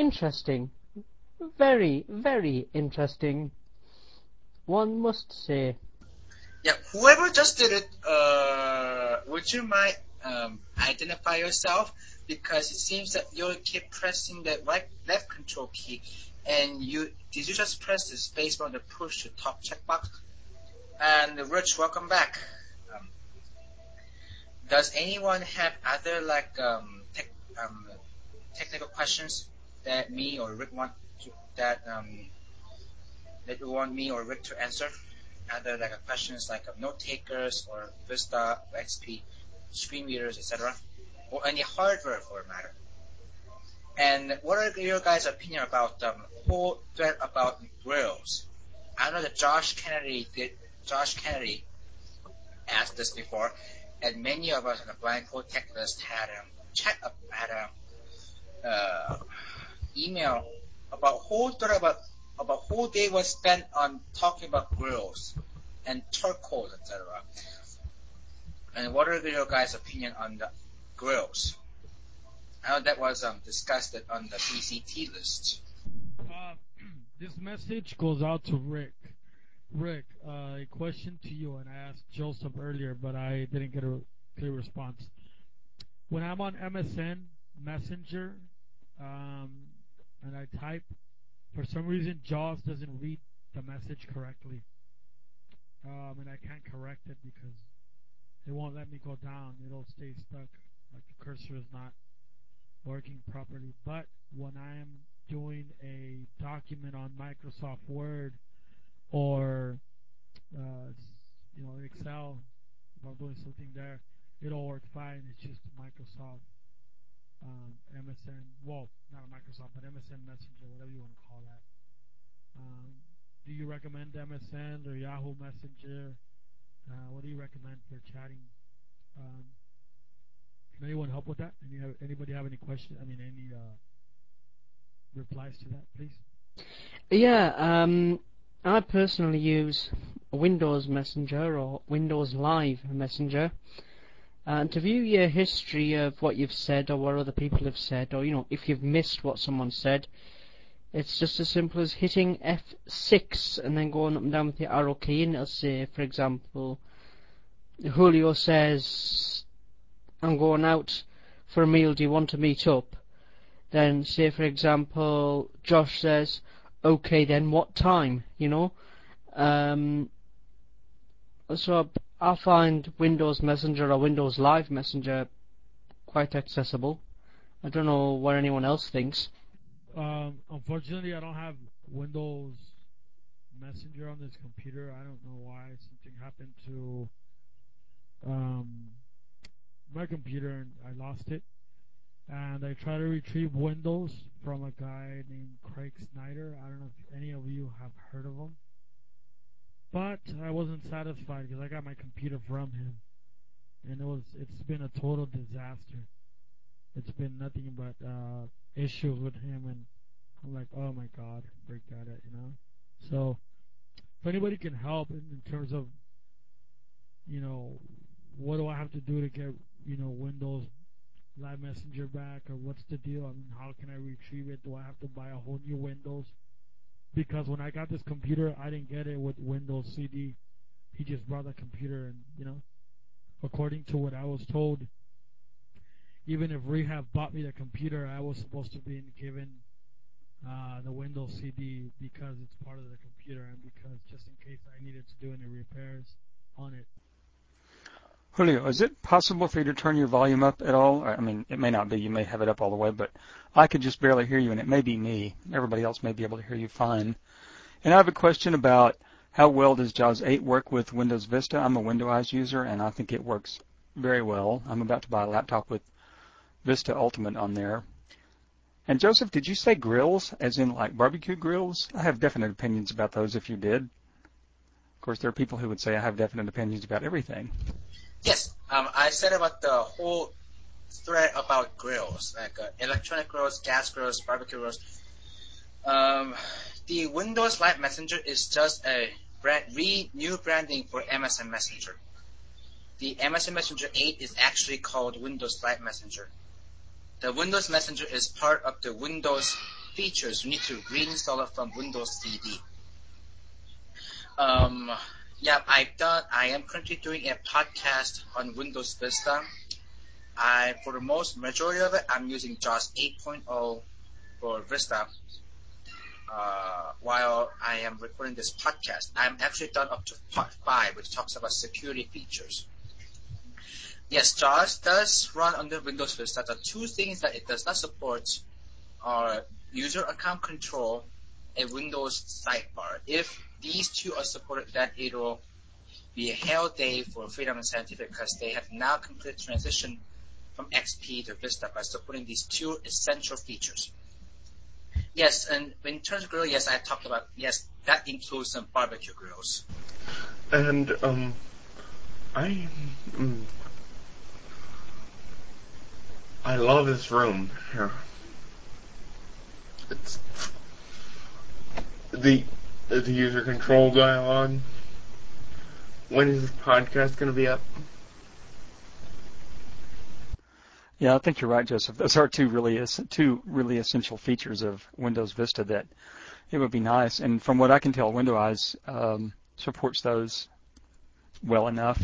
interesting. Very, very interesting. One must say. Yeah, whoever just did it, would you mind identify yourself? Because it seems that you keep pressing the left control key, and did you just press the space bar to push the top checkbox? And Rich, welcome back. Does anyone have other technical questions that me or Rick want that you want me or Rick to answer? Other questions like note takers or Vista, XP, screen readers, etc., or any hardware for a matter. And what are your guys' opinion about the whole thread about grills? I know that Josh Kennedy asked this before, and many of us on the Blind Code Tech list had email about whole day was spent on talking about grills and turquoise, etc. And what are your guys' opinion on the grills? I know that was discussed on the BCT list. This message goes out to Rick. Rick, a question to you, and I asked Joseph earlier, but I didn't get a clear response. When I'm on MSN Messenger, and I type, for some reason JAWS doesn't read the message correctly. And I can't correct it because it won't let me go down. It'll stay stuck, like the cursor is not working properly. But when I am doing a document on Microsoft Word or Excel, if I'm doing something there, it'll work fine. It's just Microsoft MSN, well, not a Microsoft, but MSN Messenger, whatever you want to call that. Do you recommend MSN or Yahoo Messenger? What do you recommend for chatting? Can anyone help with that? Anybody have any questions? Any replies to that, please? Yeah, I personally use Windows Messenger or Windows Live Messenger. And to view your history of what you've said or what other people have said, or if you've missed what someone said, it's just as simple as hitting F6 and then going up and down with the arrow key, and it'll say, for example, Julio says, I'm going out for a meal, do you want to meet up? Then say, for example, Josh says, okay, then what time, So I find Windows Messenger or Windows Live Messenger quite accessible. I don't know what anyone else thinks. Unfortunately, I don't have Windows Messenger on this computer. I don't know why. Something happened to my computer and I lost it. And I tried to retrieve Windows from a guy named Craig Snyder. I don't know if any of you have heard of him. But I wasn't satisfied because I got my computer from him. And it's been a total disaster. It's been nothing but issues with him, and I'm like, oh my god, forget it, So, if anybody can help in terms of, what do I have to do to get, Windows Live Messenger back, or what's the deal? How can I retrieve it? Do I have to buy a whole new Windows? Because when I got this computer, I didn't get it with Windows CD. He just brought the computer, and, according to what I was told, even if Rehab bought me the computer, I was supposed to be given the Windows CD because it's part of the computer and because just in case I needed to do any repairs on it. Julio, is it possible for you to turn your volume up at all? It may not be. You may have it up all the way, but I could just barely hear you, and it may be me. Everybody else may be able to hear you fine. And I have a question about how well does JAWS 8 work with Windows Vista? I'm a Windows user, and I think it works very well. I'm about to buy a laptop with Vista Ultimate on there. And Joseph, did you say grills, as in like barbecue grills? I have definite opinions about those if you did. Of course, there are people who would say I have definite opinions about everything. Yes, I said about the whole thread about grills, like electronic grills, gas grills, barbecue grills. The Windows Live Messenger is just a new branding for MSN Messenger. The MSN Messenger 8 is actually called Windows Live Messenger. The Windows Messenger is part of the Windows features, you need to reinstall it from Windows CD. I am currently doing a podcast on Windows Vista. For the majority of it, I'm using JAWS 8.0 for Vista. While I am recording this podcast, I'm actually done up to part 5, which talks about security features. Yes, JAWS does run under Windows Vista. The two things that it does not support are user account control and Windows sidebar. If these two are supported, then it will be a hell day for Freedom and Scientific, because they have now completed transition from XP to Vista by supporting these two essential features. Yes, and in terms of grill, yes, I talked about, yes, that includes some barbecue grills. And I love this room here. It's the user control dialogue. When is this podcast going to be up? Yeah, I think you're right, Joseph. Those are two really essential features of Windows Vista that it would be nice. And from what I can tell, Windows supports those well enough.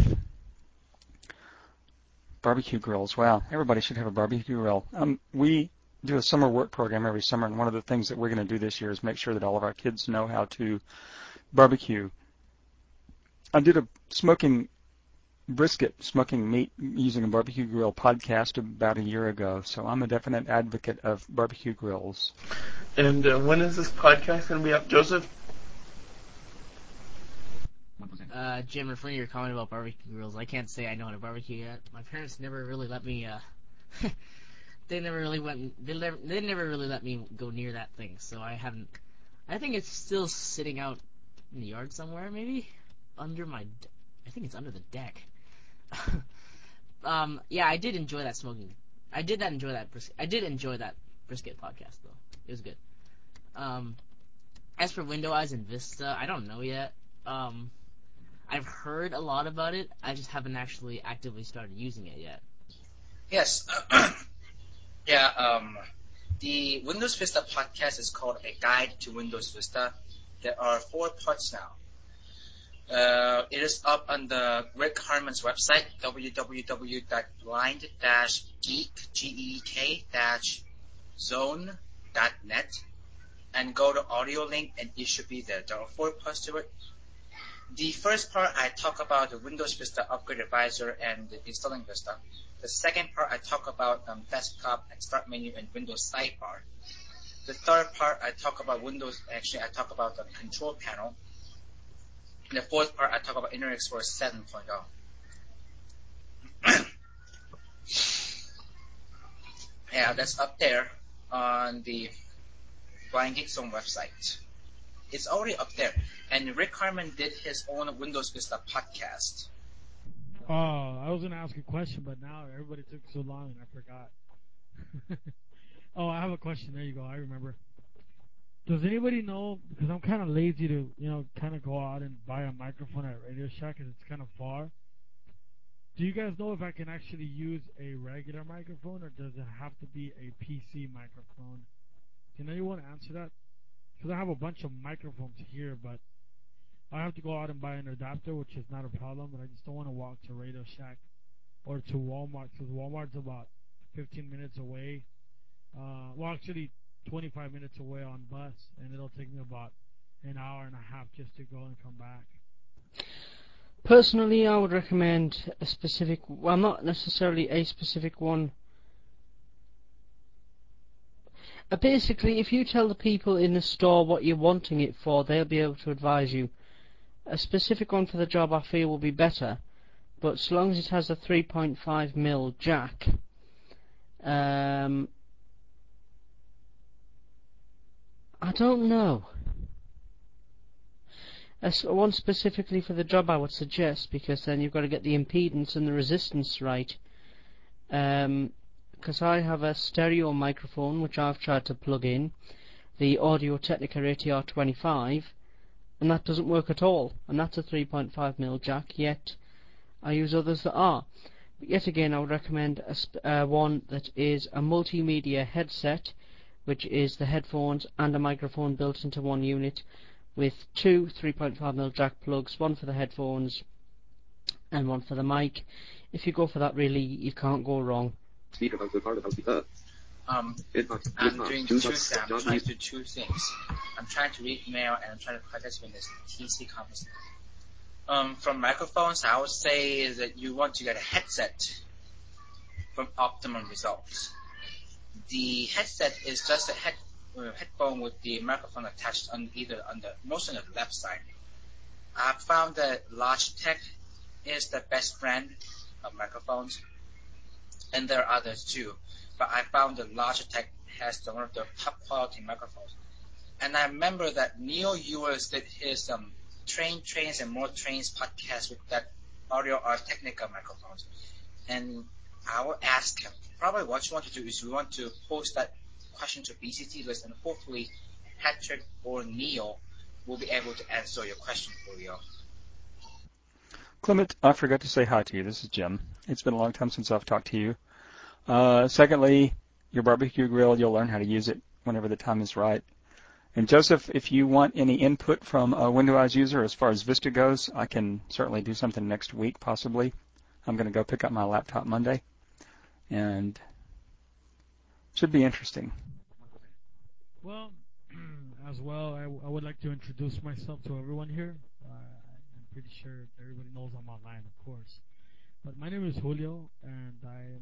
Barbecue grills. Wow, everybody should have a barbecue grill. We do a summer work program every summer, and one of the things that we're going to do this year is make sure that all of our kids know how to barbecue. I did a smoking meat using a barbecue grill podcast about a year ago, so I'm a definite advocate of barbecue grills. And when is this podcast going to be up, Joseph? Jim, referring to your comment about barbecue grills, I can't say I know how to barbecue yet. My parents never really let me, they never really let me go near that thing, so I think it's still sitting out in the yard somewhere, maybe? I think it's under the deck. Yeah, I did enjoy that smoking. I did enjoy that brisket podcast, though. It was good. As for Windows and Vista, I don't know yet. I've heard a lot about it. I just haven't actually actively started using it yet. Yes. The Windows Vista podcast is called A Guide to Windows Vista. There are 4 parts now. It is up on the Rick Harmon's website, www.blind-zone.net, and go to audio link, and it should be there. There are 4 parts to it. The first part, I talk about the Windows Vista Upgrade Advisor and installing Vista. The second part, I talk about desktop and start menu and Windows sidebar. The third part, I talk about the control panel. In the fourth part, I talk about Internet Explorer 7.0. Yeah, that's up there on the Blind Geek Zone website. It's already up there. And Rick Harmon did his own Windows Vista podcast. Oh, I was going to ask a question, but now everybody took so long and I forgot. Oh, I have a question. There you go. I remember. Does anybody know, because I'm kind of lazy to, kind of go out and buy a microphone at Radio Shack because it's kind of far. Do you guys know if I can actually use a regular microphone or does it have to be a PC microphone? Can anyone answer that? Because I have a bunch of microphones here, but I have to go out and buy an adapter, which is not a problem, but I just don't want to walk to Radio Shack or to Walmart, because Walmart's about 15 minutes away. Well, actually 25 minutes away on bus, and it'll take me about an hour and a half just to go and come back. Personally, I would recommend a specific, well, not necessarily a specific one. Basically, if you tell the people in the store what you're wanting it for, they'll be able to advise you. A specific one for the job I feel will be better, but so long as it has a 3.5mm jack, I don't know. One specifically for the job I would suggest, because then you've got to get the impedance and the resistance right. Because I have a stereo microphone which I've tried to plug in, the Audio-Technica ATR25, and that doesn't work at all, and that's a 3.5mm jack, yet I use others that are. But yet again, I would recommend one that is a multimedia headset which is the headphones and a microphone built into one unit with two 3.5mm jack plugs, one for the headphones and one for the mic. If you go for that, really, you can't go wrong. Speak about the part about the I'm doing two things. I'm trying to do two things. I'm trying to read mail and I'm trying to participate in this TC conference. From microphones, I would say that you want to get a headset for optimum results. The headset is just a headphone with the microphone attached mostly on the left side. I found that Logitech is the best brand of microphones, and there are others too. But I found that Logitech has one of the top quality microphones. And I remember that Neil Ewers did his Trains and More Trains podcast with that Audio Art Technica microphones. And I will ask him, probably what you want to do is you want to post that question to BCT list, and hopefully Patrick or Neil will be able to answer your question for you. Clement, I forgot to say hi to you. This is Jim. It's been a long time since I've talked to you. Secondly, your barbecue grill, you'll learn how to use it whenever the time is right. And Joseph, if you want any input from a Windows user as far as Vista goes, I can certainly do something next week, possibly. I'm going to go pick up my laptop Monday, and it should be interesting. Well, as well, I would like to introduce myself to everyone here. I'm pretty sure everybody knows I'm online, of course. But my name is Julio, and I am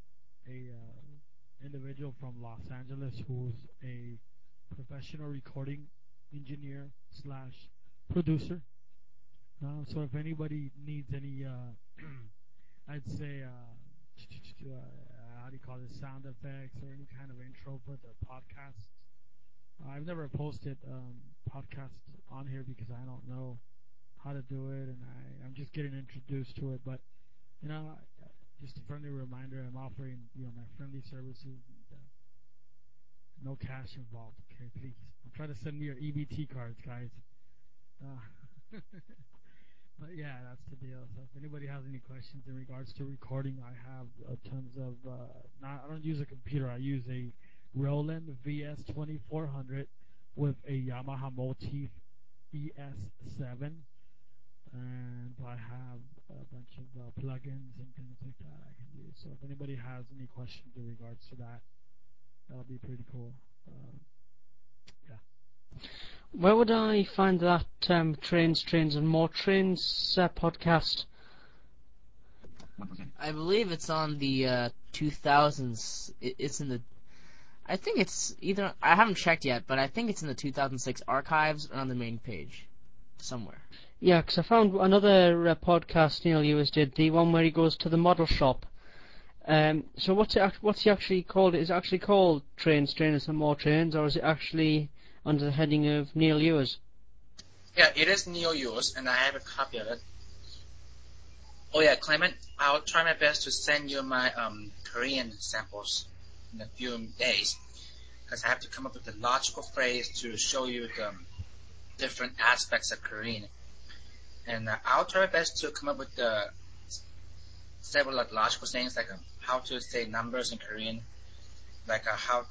a individual from Los Angeles who's a professional recording engineer / producer. So if anybody needs any, I'd say, how do you call it, sound effects or any kind of intro for the podcast. I've never posted podcasts on here because I don't know how to do it, and I'm just getting introduced to it. But just a friendly reminder, I'm offering my friendly services. No cash involved, okay, please. I'm trying to send me your EBT cards, guys. But yeah, that's the deal. So if anybody has any questions in regards to recording, I have tons of, I don't use a computer. I use a Roland VS2400 with a Yamaha Motif ES7. And I have a bunch of plugins and things like that I can use. So if anybody has any questions in regards to that, that'll be pretty cool. Yeah. Where would I find that Trains and More Trains podcast? I believe it's on the 2000s. It's in the... I think it's either... I haven't checked yet, but I think it's in the 2006 archives or on the main page. Somewhere. Yeah, because I found another podcast Neil Ewers did, the one where he goes to the model shop. So what's he actually called? Is it actually called Trains and More Trains, or is it actually under the heading of Neil Ewers? Yeah, it is Neil Ewers, and I have a copy of it. Oh yeah, Clement, I'll try my best to send you my Korean samples in a few days, because I have to come up with a logical phrase to show you the different aspects of Korean. And I'll try my best to come up with several logical things, like how to say numbers in Korean, like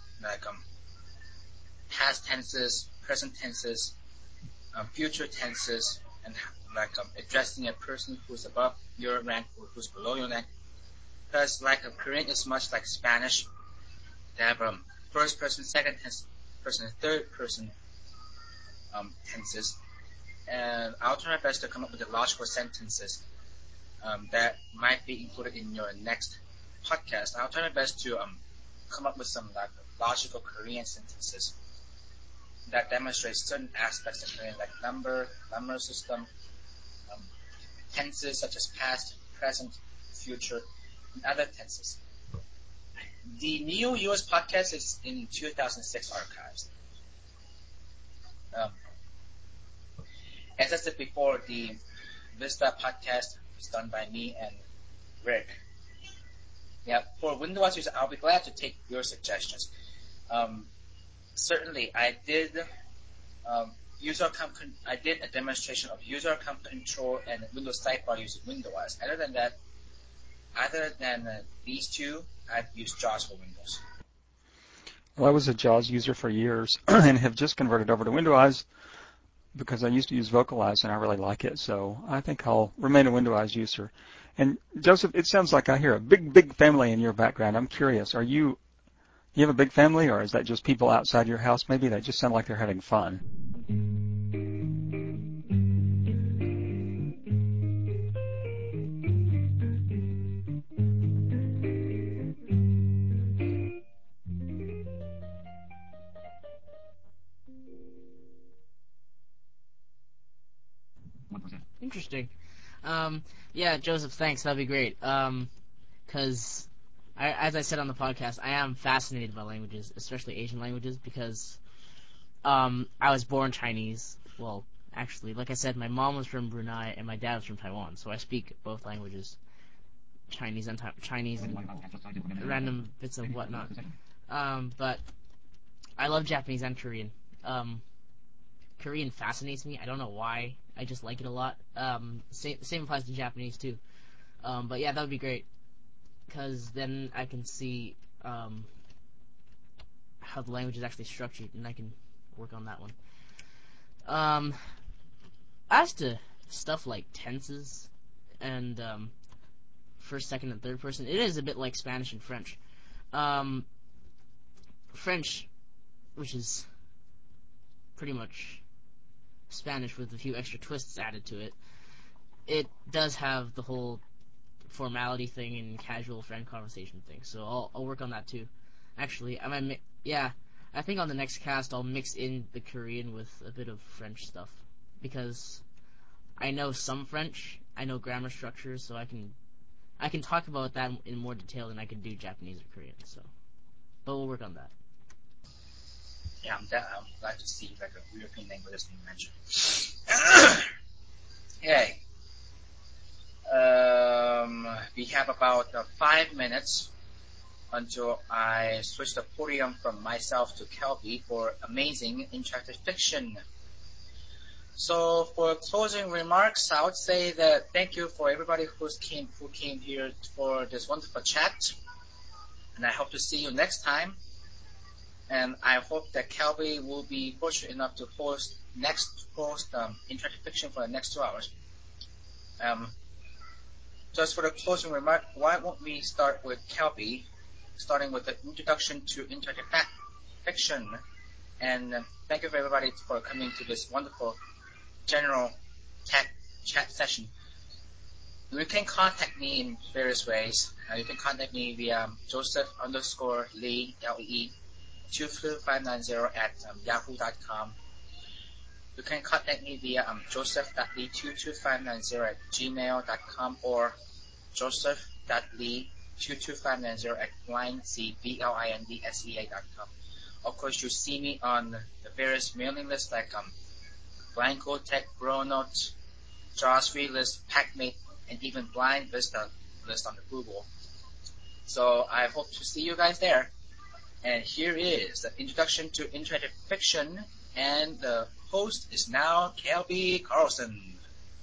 past tenses, present tenses, future tenses, and addressing a person who's above your rank or who's below your rank. Because Korean is much like Spanish. They have first person, second person, and third person tenses. And I'll try my best to come up with the logical sentences that might be included in your next podcast. I'll try my best to come up with some logical Korean sentences that demonstrate certain aspects of Korean, like number system, tenses such as past, present, future, and other tenses. The Neil Ewers podcast is in 2006 archives. As I said before, the Vista podcast is done by me and Rick. Yeah, for Windows users, I'll be glad to take your suggestions. Certainly, I did I did a demonstration of user account control and Windows sidebar using Windows. Other than these two, I've used JAWS for Windows. Well, I was a JAWS user for years and have just converted over to Windows because I used to use Vocalize and I really like it. So I think I'll remain a Windows user. And Joseph, it sounds like I hear a big family in your background. I'm curious, you have a big family, or is that just people outside your house? Maybe they just sound like they're having fun. Interesting. Yeah, Joseph, thanks. That'd be great. Because, as I said on the podcast, I am fascinated by languages, especially Asian languages, because I was born Chinese. Well, actually, like I said, my mom was from Brunei and my dad was from Taiwan, so I speak both languages, Chinese and random bits of whatnot. But I love Japanese and Korean. Korean fascinates me. I don't know why. I just like it a lot. Same applies to Japanese too. But yeah, that would be great, because then I can see how the language is actually structured, and I can work on that one. As to stuff like tenses and first, second, and third person, it is a bit like Spanish and French. French, which is pretty much Spanish with a few extra twists added to it, it does have the whole formality thing and casual friend conversation thing, so I'll work on that too. Actually, I think on the next cast I'll mix in the Korean with a bit of French stuff, because I know some French, I know grammar structures, so I can talk about that in more detail than I can do Japanese or Korean. So, but we'll work on that. Yeah, I'm glad to see like a European language being mentioned. Okay. We have about 5 minutes until I switch the podium from myself to Kelby for amazing interactive fiction. So for closing remarks, I would say that thank you for everybody who came here for this wonderful chat, and I hope to see you next time. And I hope that Kelby will be fortunate enough to host interactive fiction for the next 2 hours. Just for the closing remark, why won't we start with Kelby, starting with the introduction to interactive fiction. And thank you for everybody for coming to this wonderful general tech chat session. You can contact me in various ways. You can contact me via Joseph_Lee, L-E-E, 22590 at yahoo.com. You can contact me via joseph.lee22590 at gmail.com or joseph.lee22590 at blindzdea.com. Of course, you see me on the various mailing lists like Blind Cool Tech, BroNote, JAWS Freelist, PackMate, and even Blind Vista list on the Google. So I hope to see you guys there. And here is the introduction to interactive fiction, and the host is now Kelby Carlson.